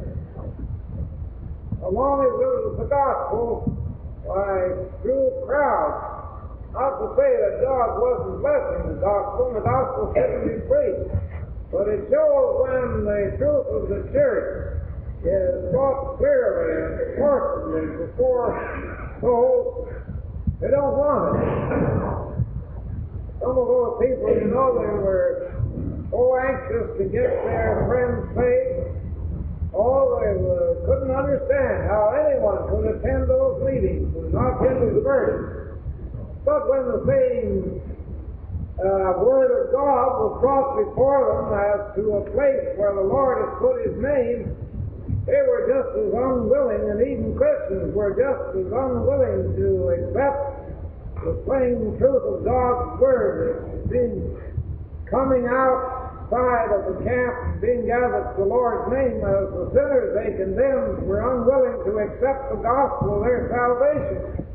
As long as it was the gospel, why, drew crowds. Not to say that God wasn't blessing the gospel shouldn't be preached. But it shows when the truth of the church is taught clearly and forcibly before those they don't want it. Some of those people, they were so anxious to get their friends saved. They couldn't understand how anyone could attend those meetings and not get his burden. But when the same Word of God was brought before them as to a place where the Lord has put His name, they were just as unwilling, and even Christians were just as unwilling to accept the plain truth of God's Word as being coming outside of the camp and being gathered to the Lord's name as the sinners they condemned were unwilling to accept the gospel of their salvation.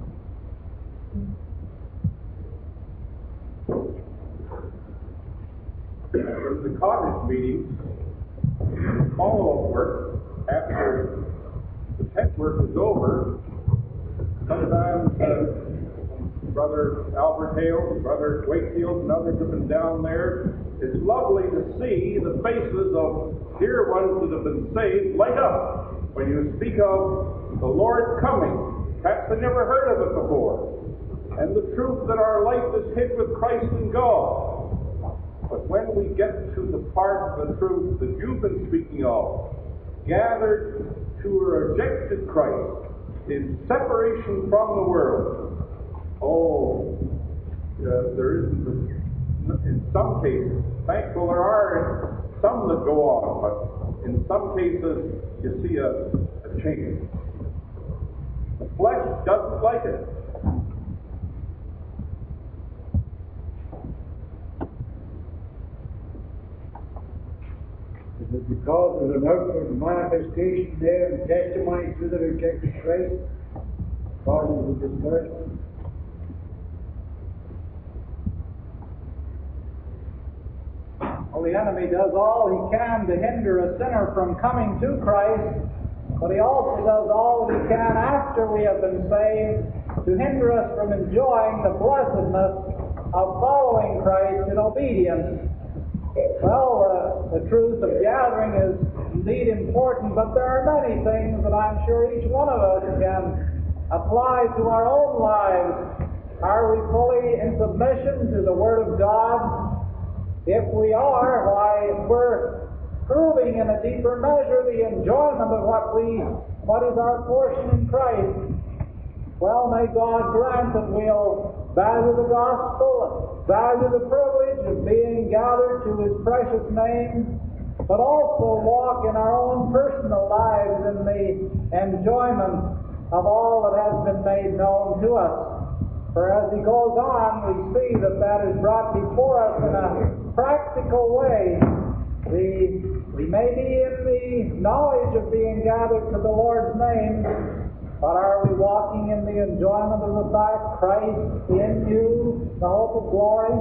The cottage meetings, follow-up work, after the tent work is over, sometimes Brother Albert Hale, Brother Wakefield, and others have been down there. It's lovely to see the faces of dear ones that have been saved light up when you speak of the Lord coming. Perhaps they never heard of it before. And the truth that our life is hid with Christ in God. But when we get to the part of the truth that you've been speaking of, gathered to a rejected Christ in separation from the world, there isn't, in some cases, thankful there are some that go on, but in some cases you see a change. The flesh doesn't like it. Is it because there's an outward manifestation there and testimony to the rejected Christ? Causes the discouragement? Well, the enemy does all he can to hinder a sinner from coming to Christ, but he also does all that he can after we have been saved to hinder us from enjoying the blessedness of following Christ in obedience. Well, the truth of gathering is indeed important, but there are many things that I'm sure each one of us can apply to our own lives. Are we fully in submission to the Word of God? If we are, why, we're proving in a deeper measure the enjoyment of what is our portion in Christ. Well, may God grant that we'll value the gospel, value the privilege of being gathered to His precious name, but also walk in our own personal lives in the enjoyment of all that has been made known to us. For as he goes on, we see that is brought before us in a practical way. We may be in the knowledge of being gathered to the Lord's name, but are we walking in the enjoyment of the fact, Christ in you, the hope of glory?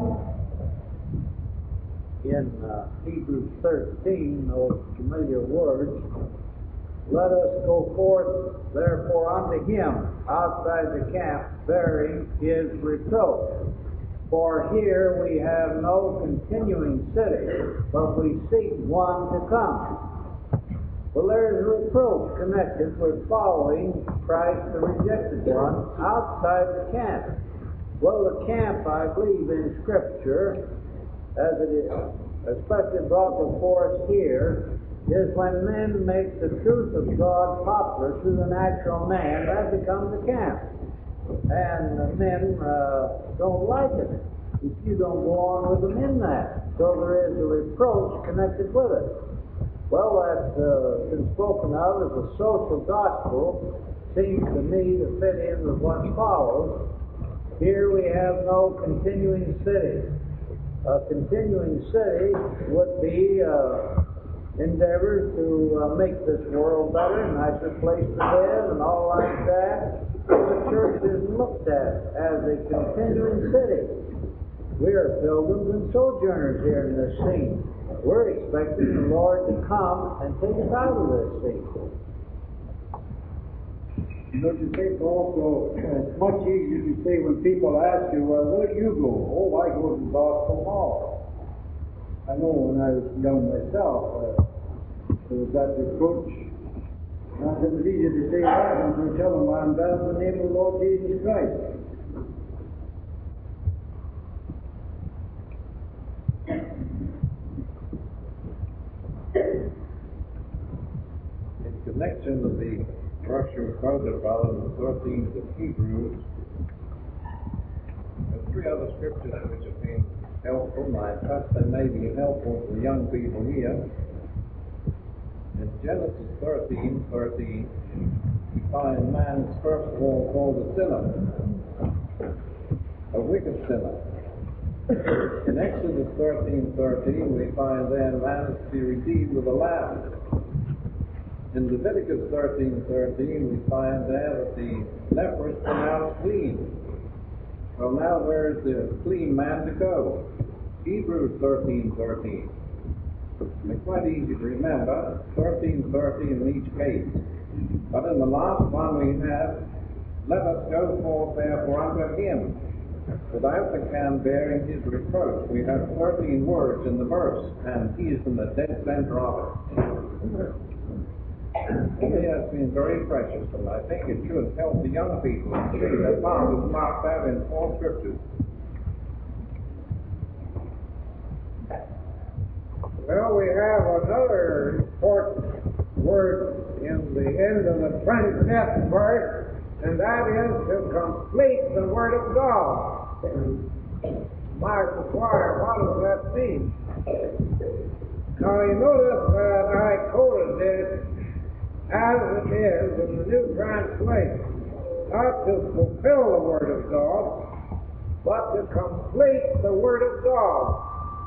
In Hebrews 13, those familiar words, let us go forth therefore unto him outside the camp, bearing his reproach. For here we have no continuing city, but we seek one to come. Well, there is a reproach connected with following Christ, the rejected one, outside the camp. Well, the camp, I believe, in Scripture, as it is especially brought before us here, is when men make the truth of God popular to the natural man, that becomes the camp. And men don't like it if you don't go on with them in that. So there is a reproach connected with it. Well, that's been spoken of as a social gospel. Seems to me to fit in with what follows. Here we have no continuing city. A continuing city would be endeavors to make this world better, a nicer place to live, and all like that. The church is looked at as a continuing city. We are pilgrims and sojourners here in this scene. We're expecting the Lord to come and take us out of this scene. Don't you think also it's much easier to say when people ask you, well, where do you go? Oh, I go to the Gospel Hall. I know when I was young myself, there was that reproach. Not that it was easy to say that and to tell them I'm bound in the name of the Lord Jesus Christ. In connection with the verse you quoted, Brother, in the 13th of Hebrews, there are three other scriptures which have been helpful. I trust they may be helpful to the young people here. In Genesis 13:13, we find man is first of all called a sinner, a wicked sinner. In Exodus 13:13, we find then man is to be redeemed with a lamb. In Leviticus 13:13, we find there that the leper is pronounced clean. Well, now where is the clean man to go? Hebrews 13:13. It's quite easy to remember, 13:13 in each case. But in the last one we have, let us go forth therefore unto him, without the can bearing his reproach. We have 13 words in the verse, and he is in the dead center of it. To me that's been very precious, and I think it should help the young people to see that God has marked that in 4 scriptures. Well, we have another important word in the end of the 25th verse, and that is to complete the Word of God. Mark inquired, what does that mean? Now, you notice that I quoted this as it is in the New Translation, not to fulfill the Word of God, but to complete the Word of God.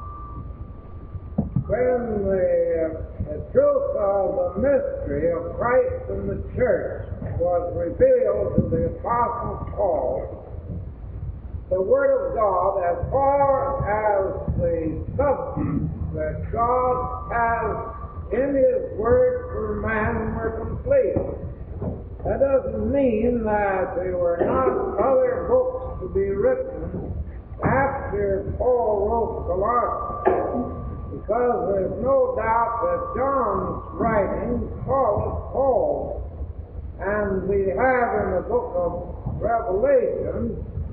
When the truth of the mystery of Christ and the church was revealed to the Apostle Paul, the Word of God, as far as the subject that God has in His Word for man were complete. That doesn't mean that there were not other books to be written after Paul wrote Colossians, because there's no doubt that John's writings followed Paul. And we have in the book of Revelation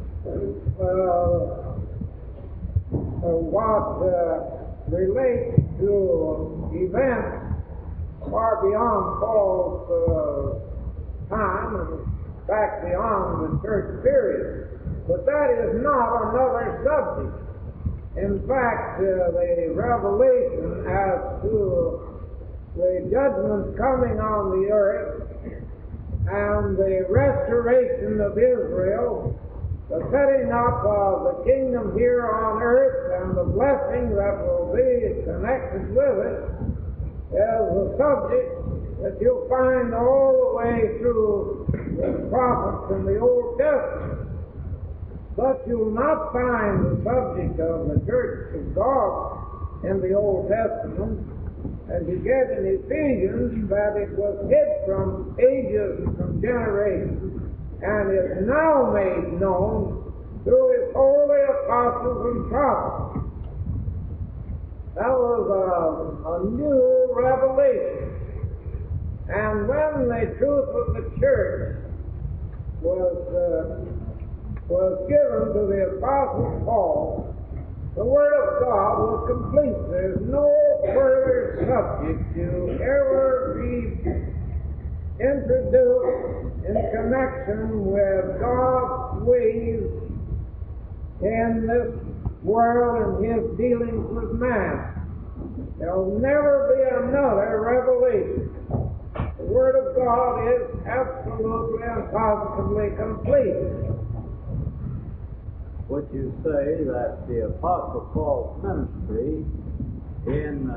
what relates to events far beyond Paul's time and back beyond the church period. But that is not another subject. In fact, the revelation as to the judgments coming on the earth and the restoration of Israel, the setting up of the kingdom here on earth and the blessing that will be connected with it is a subject that you'll find all the way through the prophets in the Old Testament. But you'll not find the subject of the church of God in the Old Testament. And you get in Ephesians that it was hid from ages and from generations, and is now made known through His holy apostles and prophets. That was a new revelation. And when the truth of the church was given to the Apostle Paul, the Word of God was complete. There's no further subject to ever be introduced in connection with God's ways in this world and His dealings with man. There'll never be another revelation. The Word of God is absolutely and positively complete. Would you say that the Apostle Paul's ministry in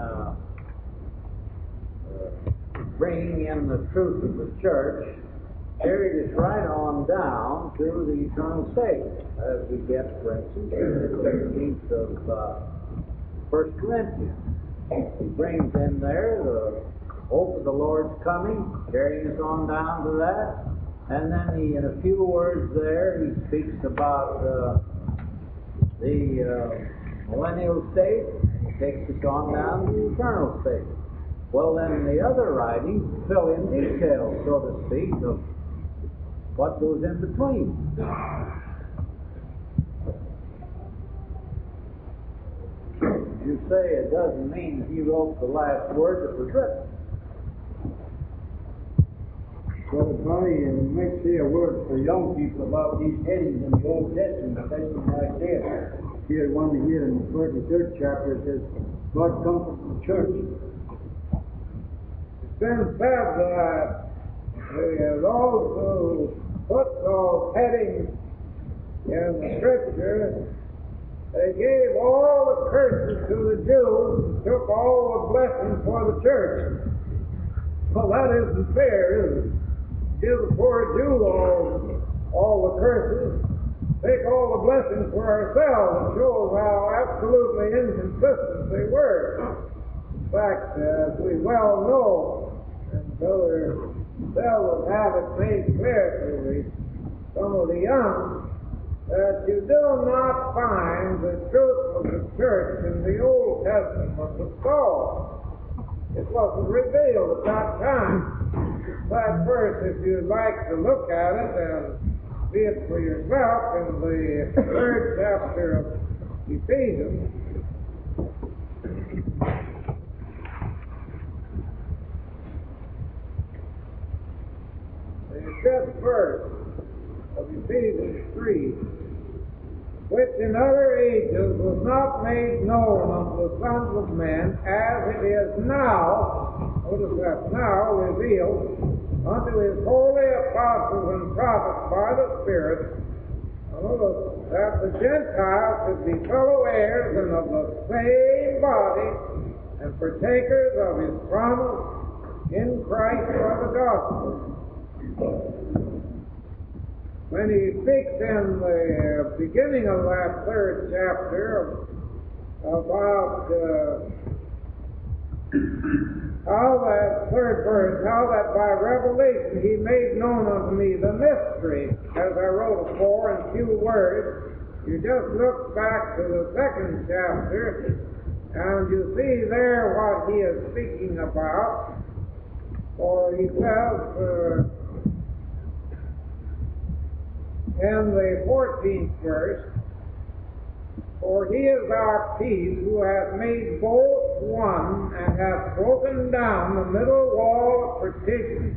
bringing in the truth of the church carried us right on down to the eternal state, as we get, for instance, in the 16th of 1 Corinthians. He brings in there the hope of the Lord's coming, carrying us on down to that, and then he, in a few words there, he speaks about the millennial state. He takes us on down to the eternal state. Well, then the other writings fill in details, so to speak, of what goes in between. You say it doesn't mean he wrote the last word that was written. Well, Tony, you might say a word for young people about these headings in the Old Testament, especially like this. Here, one here in the 43rd chapter, it says, God comforts the church. It's been said that those who put those headings in the Scripture, they gave all the curses to the Jews and took all the blessings for the church. Well, that isn't fair, is it? Give the poor Jew all the curses, take all the blessings for ourselves. It shows how absolutely inconsistent they were. In fact, as we well know, and Brother Bell would have it made clear to some of the young, that you do not find the truth of the church in the Old Testament of Saul. It wasn't revealed at that time. That verse, if you'd like to look at it and see it for yourself in the 3rd chapter of Ephesians. The 5th verse of Ephesians 3, which in other ages was not made known unto the sons of men, as it is now, notice that, now revealed unto his holy apostles and prophets by the Spirit, that the Gentiles should be fellow heirs and of the same body, and partakers of his promise in Christ by the gospel. When he speaks in the beginning of that 3rd chapter about how that 3rd verse, how that by revelation he made known unto me the mystery, as I wrote before in few words, you just look back to the 2nd chapter and you see there what he is speaking about. For he says in the 14th verse, for he is our peace, who hath made both one, and hath broken down the middle wall of partition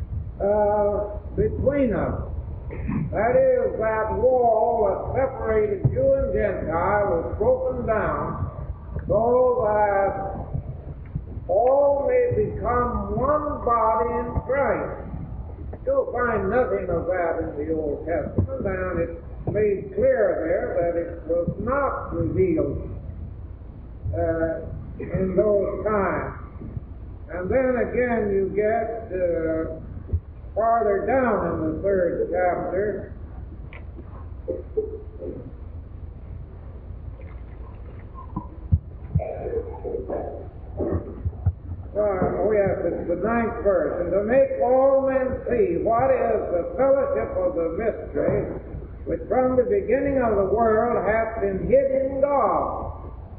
between us. That is, that wall that separated Jew and Gentile was broken down, so that all may become one body in Christ. You'll find nothing of that in the Old Testament, and it's made clear there that it was not revealed in those times. And then again you get farther down in the 3rd chapter, it's the 9th verse, and to make all men see what is the fellowship of the mystery, which from the beginning of the world hath been hid in God.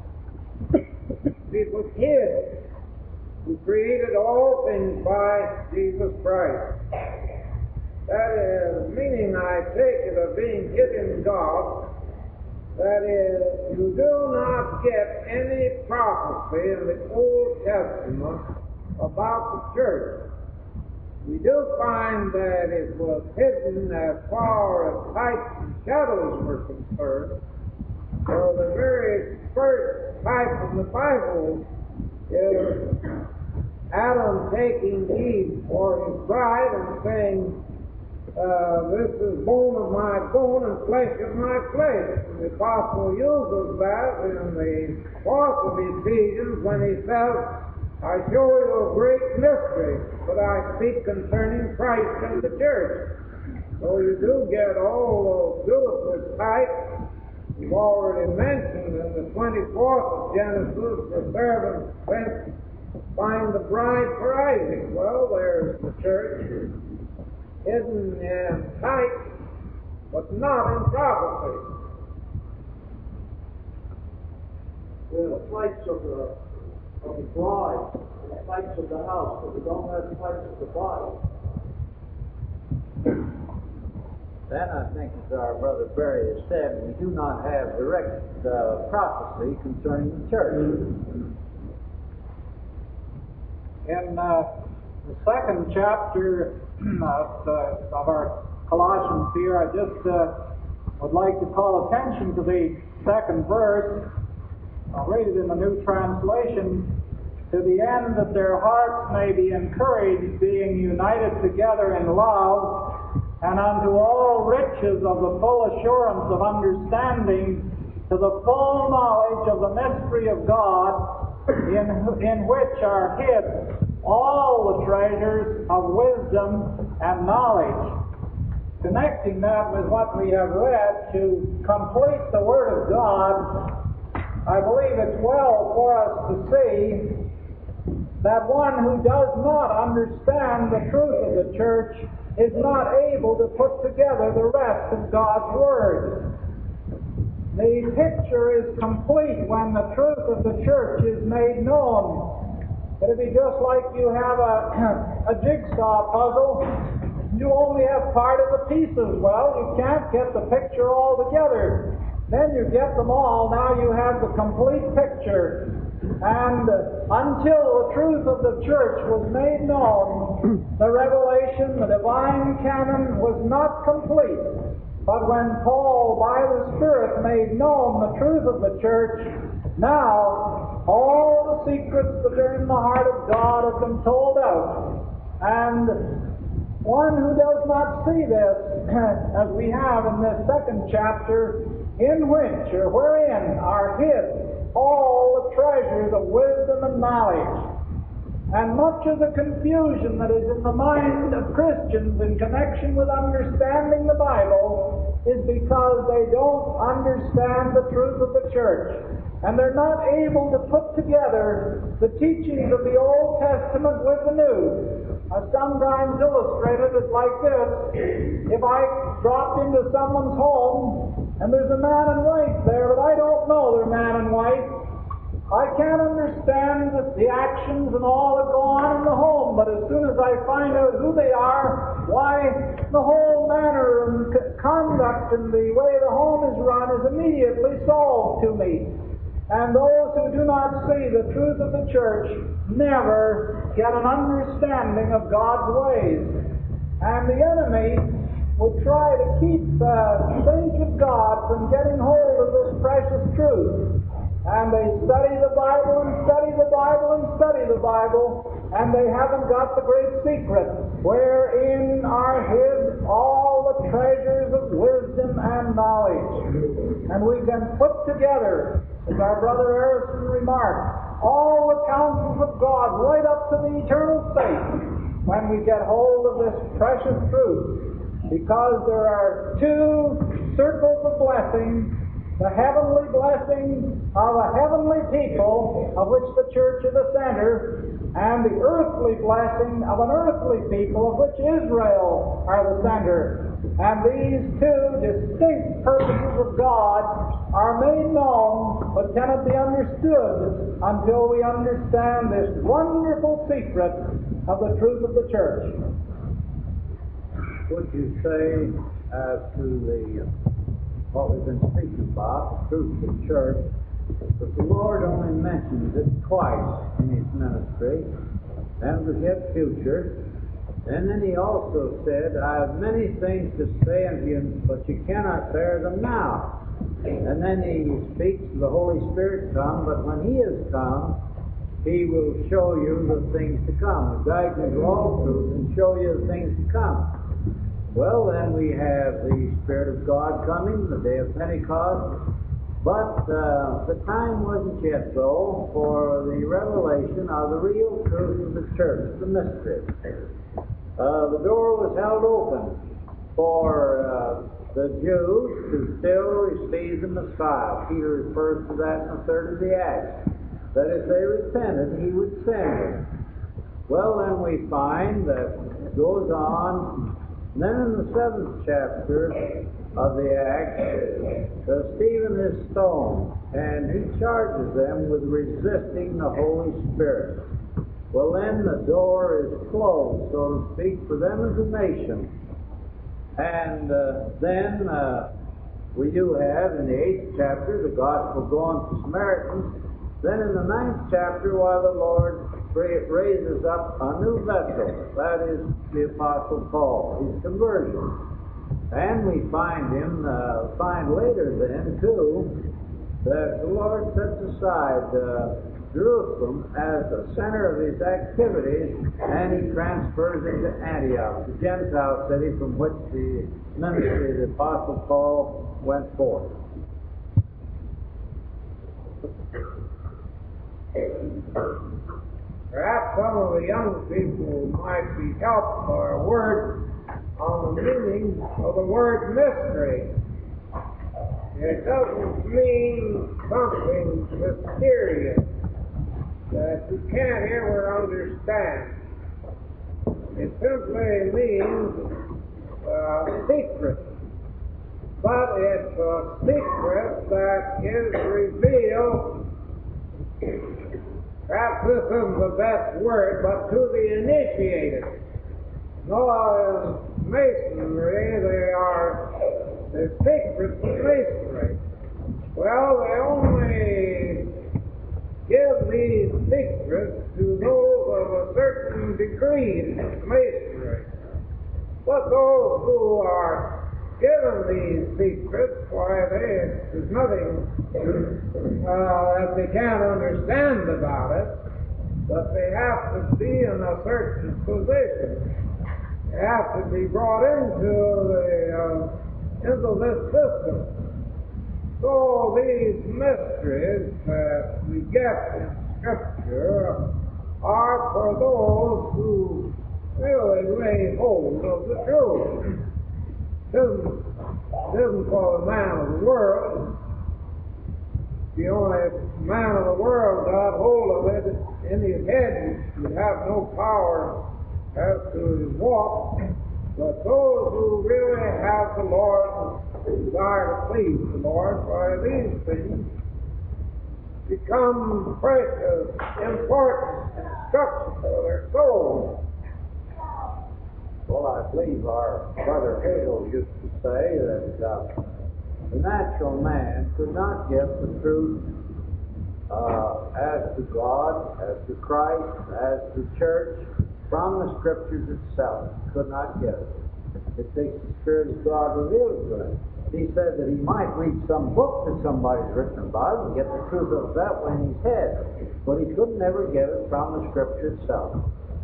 It was hid, who created all things by Jesus Christ. That is, meaning I take it of being hid in God, that is, you do not get any prophecy in the Old Testament about the church. We do find that it was hidden as far as types and shadows were concerned. So the very first type in the Bible is Adam taking Eve for his bride and saying, this is bone of my bone and flesh of my flesh. And the apostle uses that in the 4th of Ephesians when he says, I show you a great mystery, but I speak concerning Christ and the church. So you do get all those beautiful types we've already mentioned in the 24th of Genesis, the servant sent to find the bride for Isaac. Well, there's the church, hidden in type, but not in prophecy. the plates of the bride, the plates of the house, but we don't have plates of the body. Then I think, as our brother Barry has said, we do not have direct prophecy concerning the church. In the second chapter of our Colossians here, I just would like to call attention to the second verse. I'll read it in the New Translation. To the end that their hearts may be encouraged, being united together in love, and unto all riches of the full assurance of understanding, to the full knowledge of the mystery of God, in which are hid all the treasures of wisdom and knowledge. Connecting that with what we have read, to complete the Word of God, I believe it's well for us to see that one who does not understand the truth of the church is not able to put together the rest of God's Word. The picture is complete when the truth of the church is made known. It'll be just like you have a jigsaw puzzle. You only have part of the pieces. Well, you can't get the picture all together. Then you get them all. Now you have the complete picture. And until the truth of the church was made known, the revelation, the divine canon was not complete. But when Paul, by the Spirit, made known the truth of the church, now all the secrets that are in the heart of God have been told out. And one who does not see this, as we have in this second chapter, in which or wherein are hid all the treasures of wisdom and knowledge. And much of the confusion that is in the mind of Christians in connection with understanding the Bible is because they don't understand the truth of the church. And they're not able to put together the teachings of the Old Testament with the New. I've sometimes illustrated it like this. If I dropped into someone's home and there's a man and wife there, but I don't know they're man and wife, I can't understand the actions and all that go on in the home, but as soon as I find out who they are, why, the whole manner and conduct and the way the home is run is immediately solved to me. And those who do not see the truth of the church never get an understanding of God's ways. And the enemy would try to keep the saints of God from getting hold of this precious truth. And they study the Bible and study the Bible and study the Bible, and they haven't got the great secret, wherein are hid all the treasures of wisdom and knowledge. And we can put together, as our brother Harrison remarked, all the counsels of God right up to the eternal state when we get hold of this precious truth. Because there are two circles of blessing: the heavenly blessing of a heavenly people, of which the church is the center, and the earthly blessing of an earthly people, of which Israel are the center. And these two distinct purposes of God are made known, but cannot be understood until we understand this wonderful secret of the truth of the church. Would you say as to what we've been speaking about, the truth of the church, that the Lord only mentions it twice in His ministry, and was yet future. And then He also said, I have many things to say unto you, but you cannot bear them now. And then He speaks to the Holy Spirit come, but when He is come, He will show you the things to come, guide you to all truth, and show you the things to come. Well, then we have the Spirit of God coming, the day of Pentecost, but the time wasn't yet, though, for the revelation of the real truth of the church, the mystery. The door was held open for the Jews to still receive the Messiah. Peter refers to that in the 3rd of the Acts, that if they repented, He would send them. Well, then we find that it goes on. Then in the 7th chapter of the Acts, Stephen is stoned. and he charges them with resisting the Holy Spirit. Well, then the door is closed, so to speak, for them as a nation. And then we do have in the 8th chapter the gospel going to Samaritans. Then in the 9th chapter, while the Lord raises up a new vessel, that is the Apostle Paul, his conversion. And we find later then too that the Lord sets aside Jerusalem as the center of his activities, and he transfers into Antioch, the Gentile city from which the ministry of the Apostle Paul went forth. Perhaps some of the young people might be helped by a word on the meaning of the word mystery. It doesn't mean something mysterious that you can't ever understand. It simply means secret. But it's a secret that is revealed, perhaps this isn't the best word, but to the initiated. No, in Masonry, they are the secrets of Masonry. Well, they only give these secrets to those of a certain degree in Masonry. But those who are given these secrets, why, there's nothing that they can't understand about it, but they have to be in a certain position. They have to be brought into this system. So these mysteries that we get in Scripture are for those who really lay hold of the truth. It isn't for the man of the world. The only man of the world got hold of it in his head, he would have no power as to his walk. But those who really have the Lord, desire to please the Lord, by these things become precious, important instruction for their souls. Well, I believe our brother Hagel used to say that the natural man could not get the truth as to God, as to Christ, as to church, from the Scriptures itself. Could not get it. It takes the Spirit of God revealed to him. He said that he might read some book that somebody's written about and get the truth of that way in his head, but he could never get it from the Scripture itself.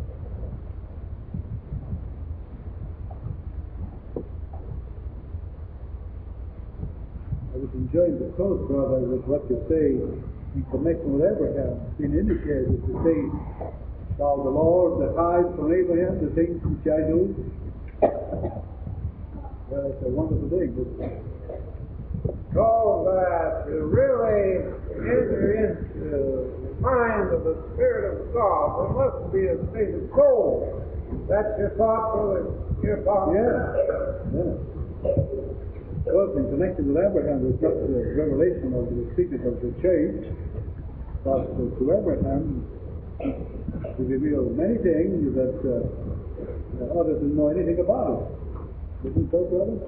I was enjoying the quote, brother, with what you say in connection with Abraham. It's been indicated to say, shall the Lord hide from Abraham the things which I do? Well, it's a wonderful thing. So that to really enter into the mind of the Spirit of God, there must be a state of soul. That's your thought, brother? Your thought? Yeah. Well, in connection with Abraham, there's not the revelation of the secret of the church, but to Abraham, he revealed many things that others didn't know anything about it. Isn't so, brother?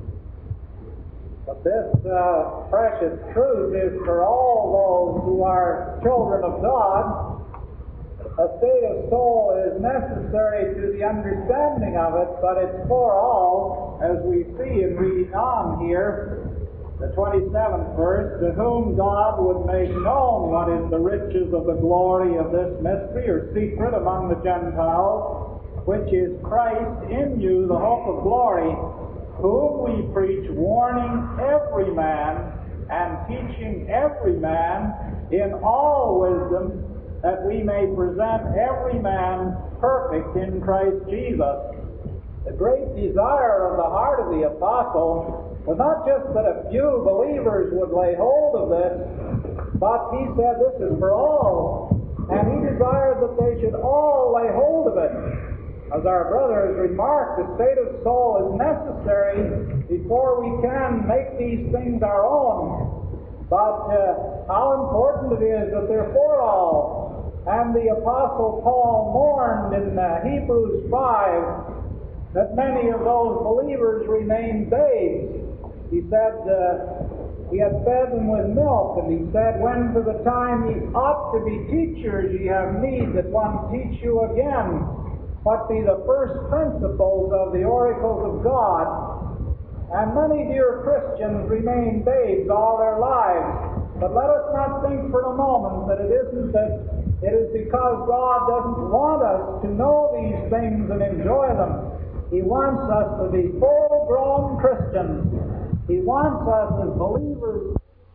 But this precious truth is for all those who are children of God. A state of soul is necessary to the understanding of it, but it's for all, as we see in reading on here, the 27th verse, to whom God would make known what is the riches of the glory of this mystery, or secret among the Gentiles, which is Christ in you, the hope of glory, whom we preach, warning every man and teaching every man in all wisdom, that we may present every man perfect in Christ Jesus. The great desire of the heart of the apostle was not just that a few believers would lay hold of this, but he said this is for all. And he desired that they should all lay hold of it. As our brother has remarked, the state of soul is necessary before we can make these things our own. But how important it is that they're for all. And the Apostle Paul mourned in Hebrews 5 that many of those believers remained babes. He said he had fed them with milk, and he said, when to the time ye ought to be teachers, ye have need that one teach you again what be the first principles of the oracles of God. And many dear Christians remain babes all their lives. But let us not think for a moment that it isn't that it is because God doesn't want us to know these things and enjoy them. He wants us to be full-grown Christians. He wants us as believers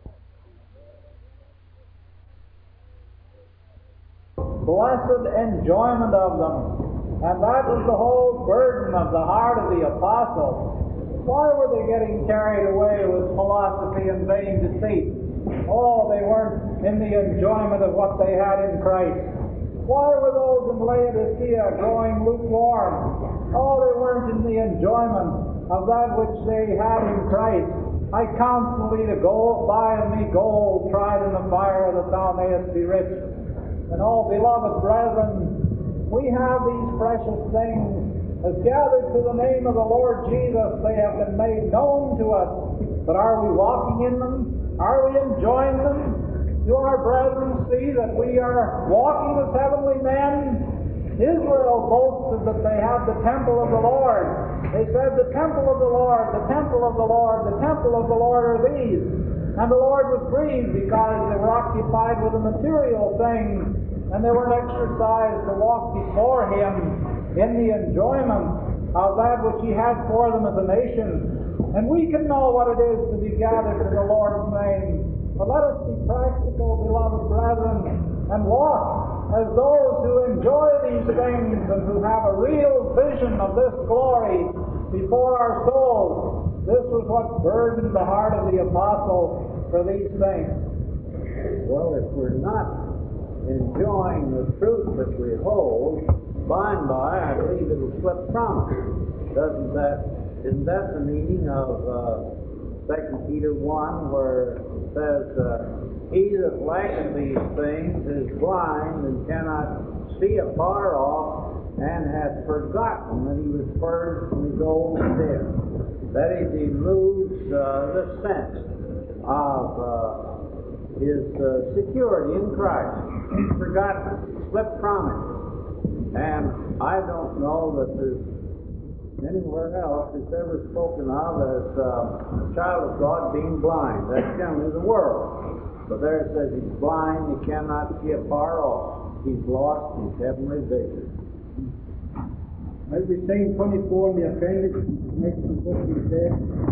blessed enjoyment of them. And that was the whole burden of the heart of the apostle. Why were they getting carried away with philosophy and vain deceit? Oh, they weren't in the enjoyment of what they had in Christ. Why were those in Laodicea growing lukewarm? Oh, they weren't in the enjoyment of that which they had in Christ. I counsel thee to go buy of me gold tried in the fire, that thou mayest be rich. And oh, beloved brethren, we have these precious things. As gathered to the name of the Lord Jesus, they have been made known to us. But are we walking in them? Are we enjoying them? Do our brethren see that we are walking as heavenly men? Israel boasted that they had the temple of the Lord. They said, the temple of the Lord, the temple of the Lord, the temple of the Lord are these. And the Lord was grieved because they were occupied with the material things, and they weren't exercised to walk before Him in the enjoyment of that which He had for them as a nation. And we can know what it is to be gathered to the Lord's name. But let us be practical, beloved brethren, and walk as those who enjoy these things and who have a real vision of this glory before our souls. This was what burdened the heart of the apostle for these things. Well, if we're not enjoying the truth that we hold, by and by, I believe it'll slip from us. Isn't that the meaning of 2 Peter 1, where it says, he that lacketh these things is blind and cannot see afar off, and hath forgotten that he was purged from his old sin. That is, he loses the sense of his security in Christ. He's forgotten, slipped from it. And I don't know that there's anywhere else it's ever spoken of as a child of God being blind. That's generally the world. But there it says he's blind, he cannot see afar off. He's lost his heavenly vision. I'll be saying 24 in the appendix, next to what he said.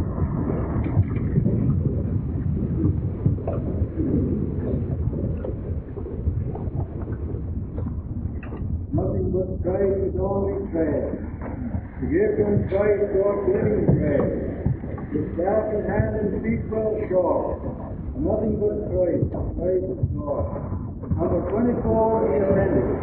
Nothing but Christ is only prayer. To give him Christ God's living prayer. To staff in hand and feet well short. Nothing but Christ, Christ is God. Number 24 in the appendix.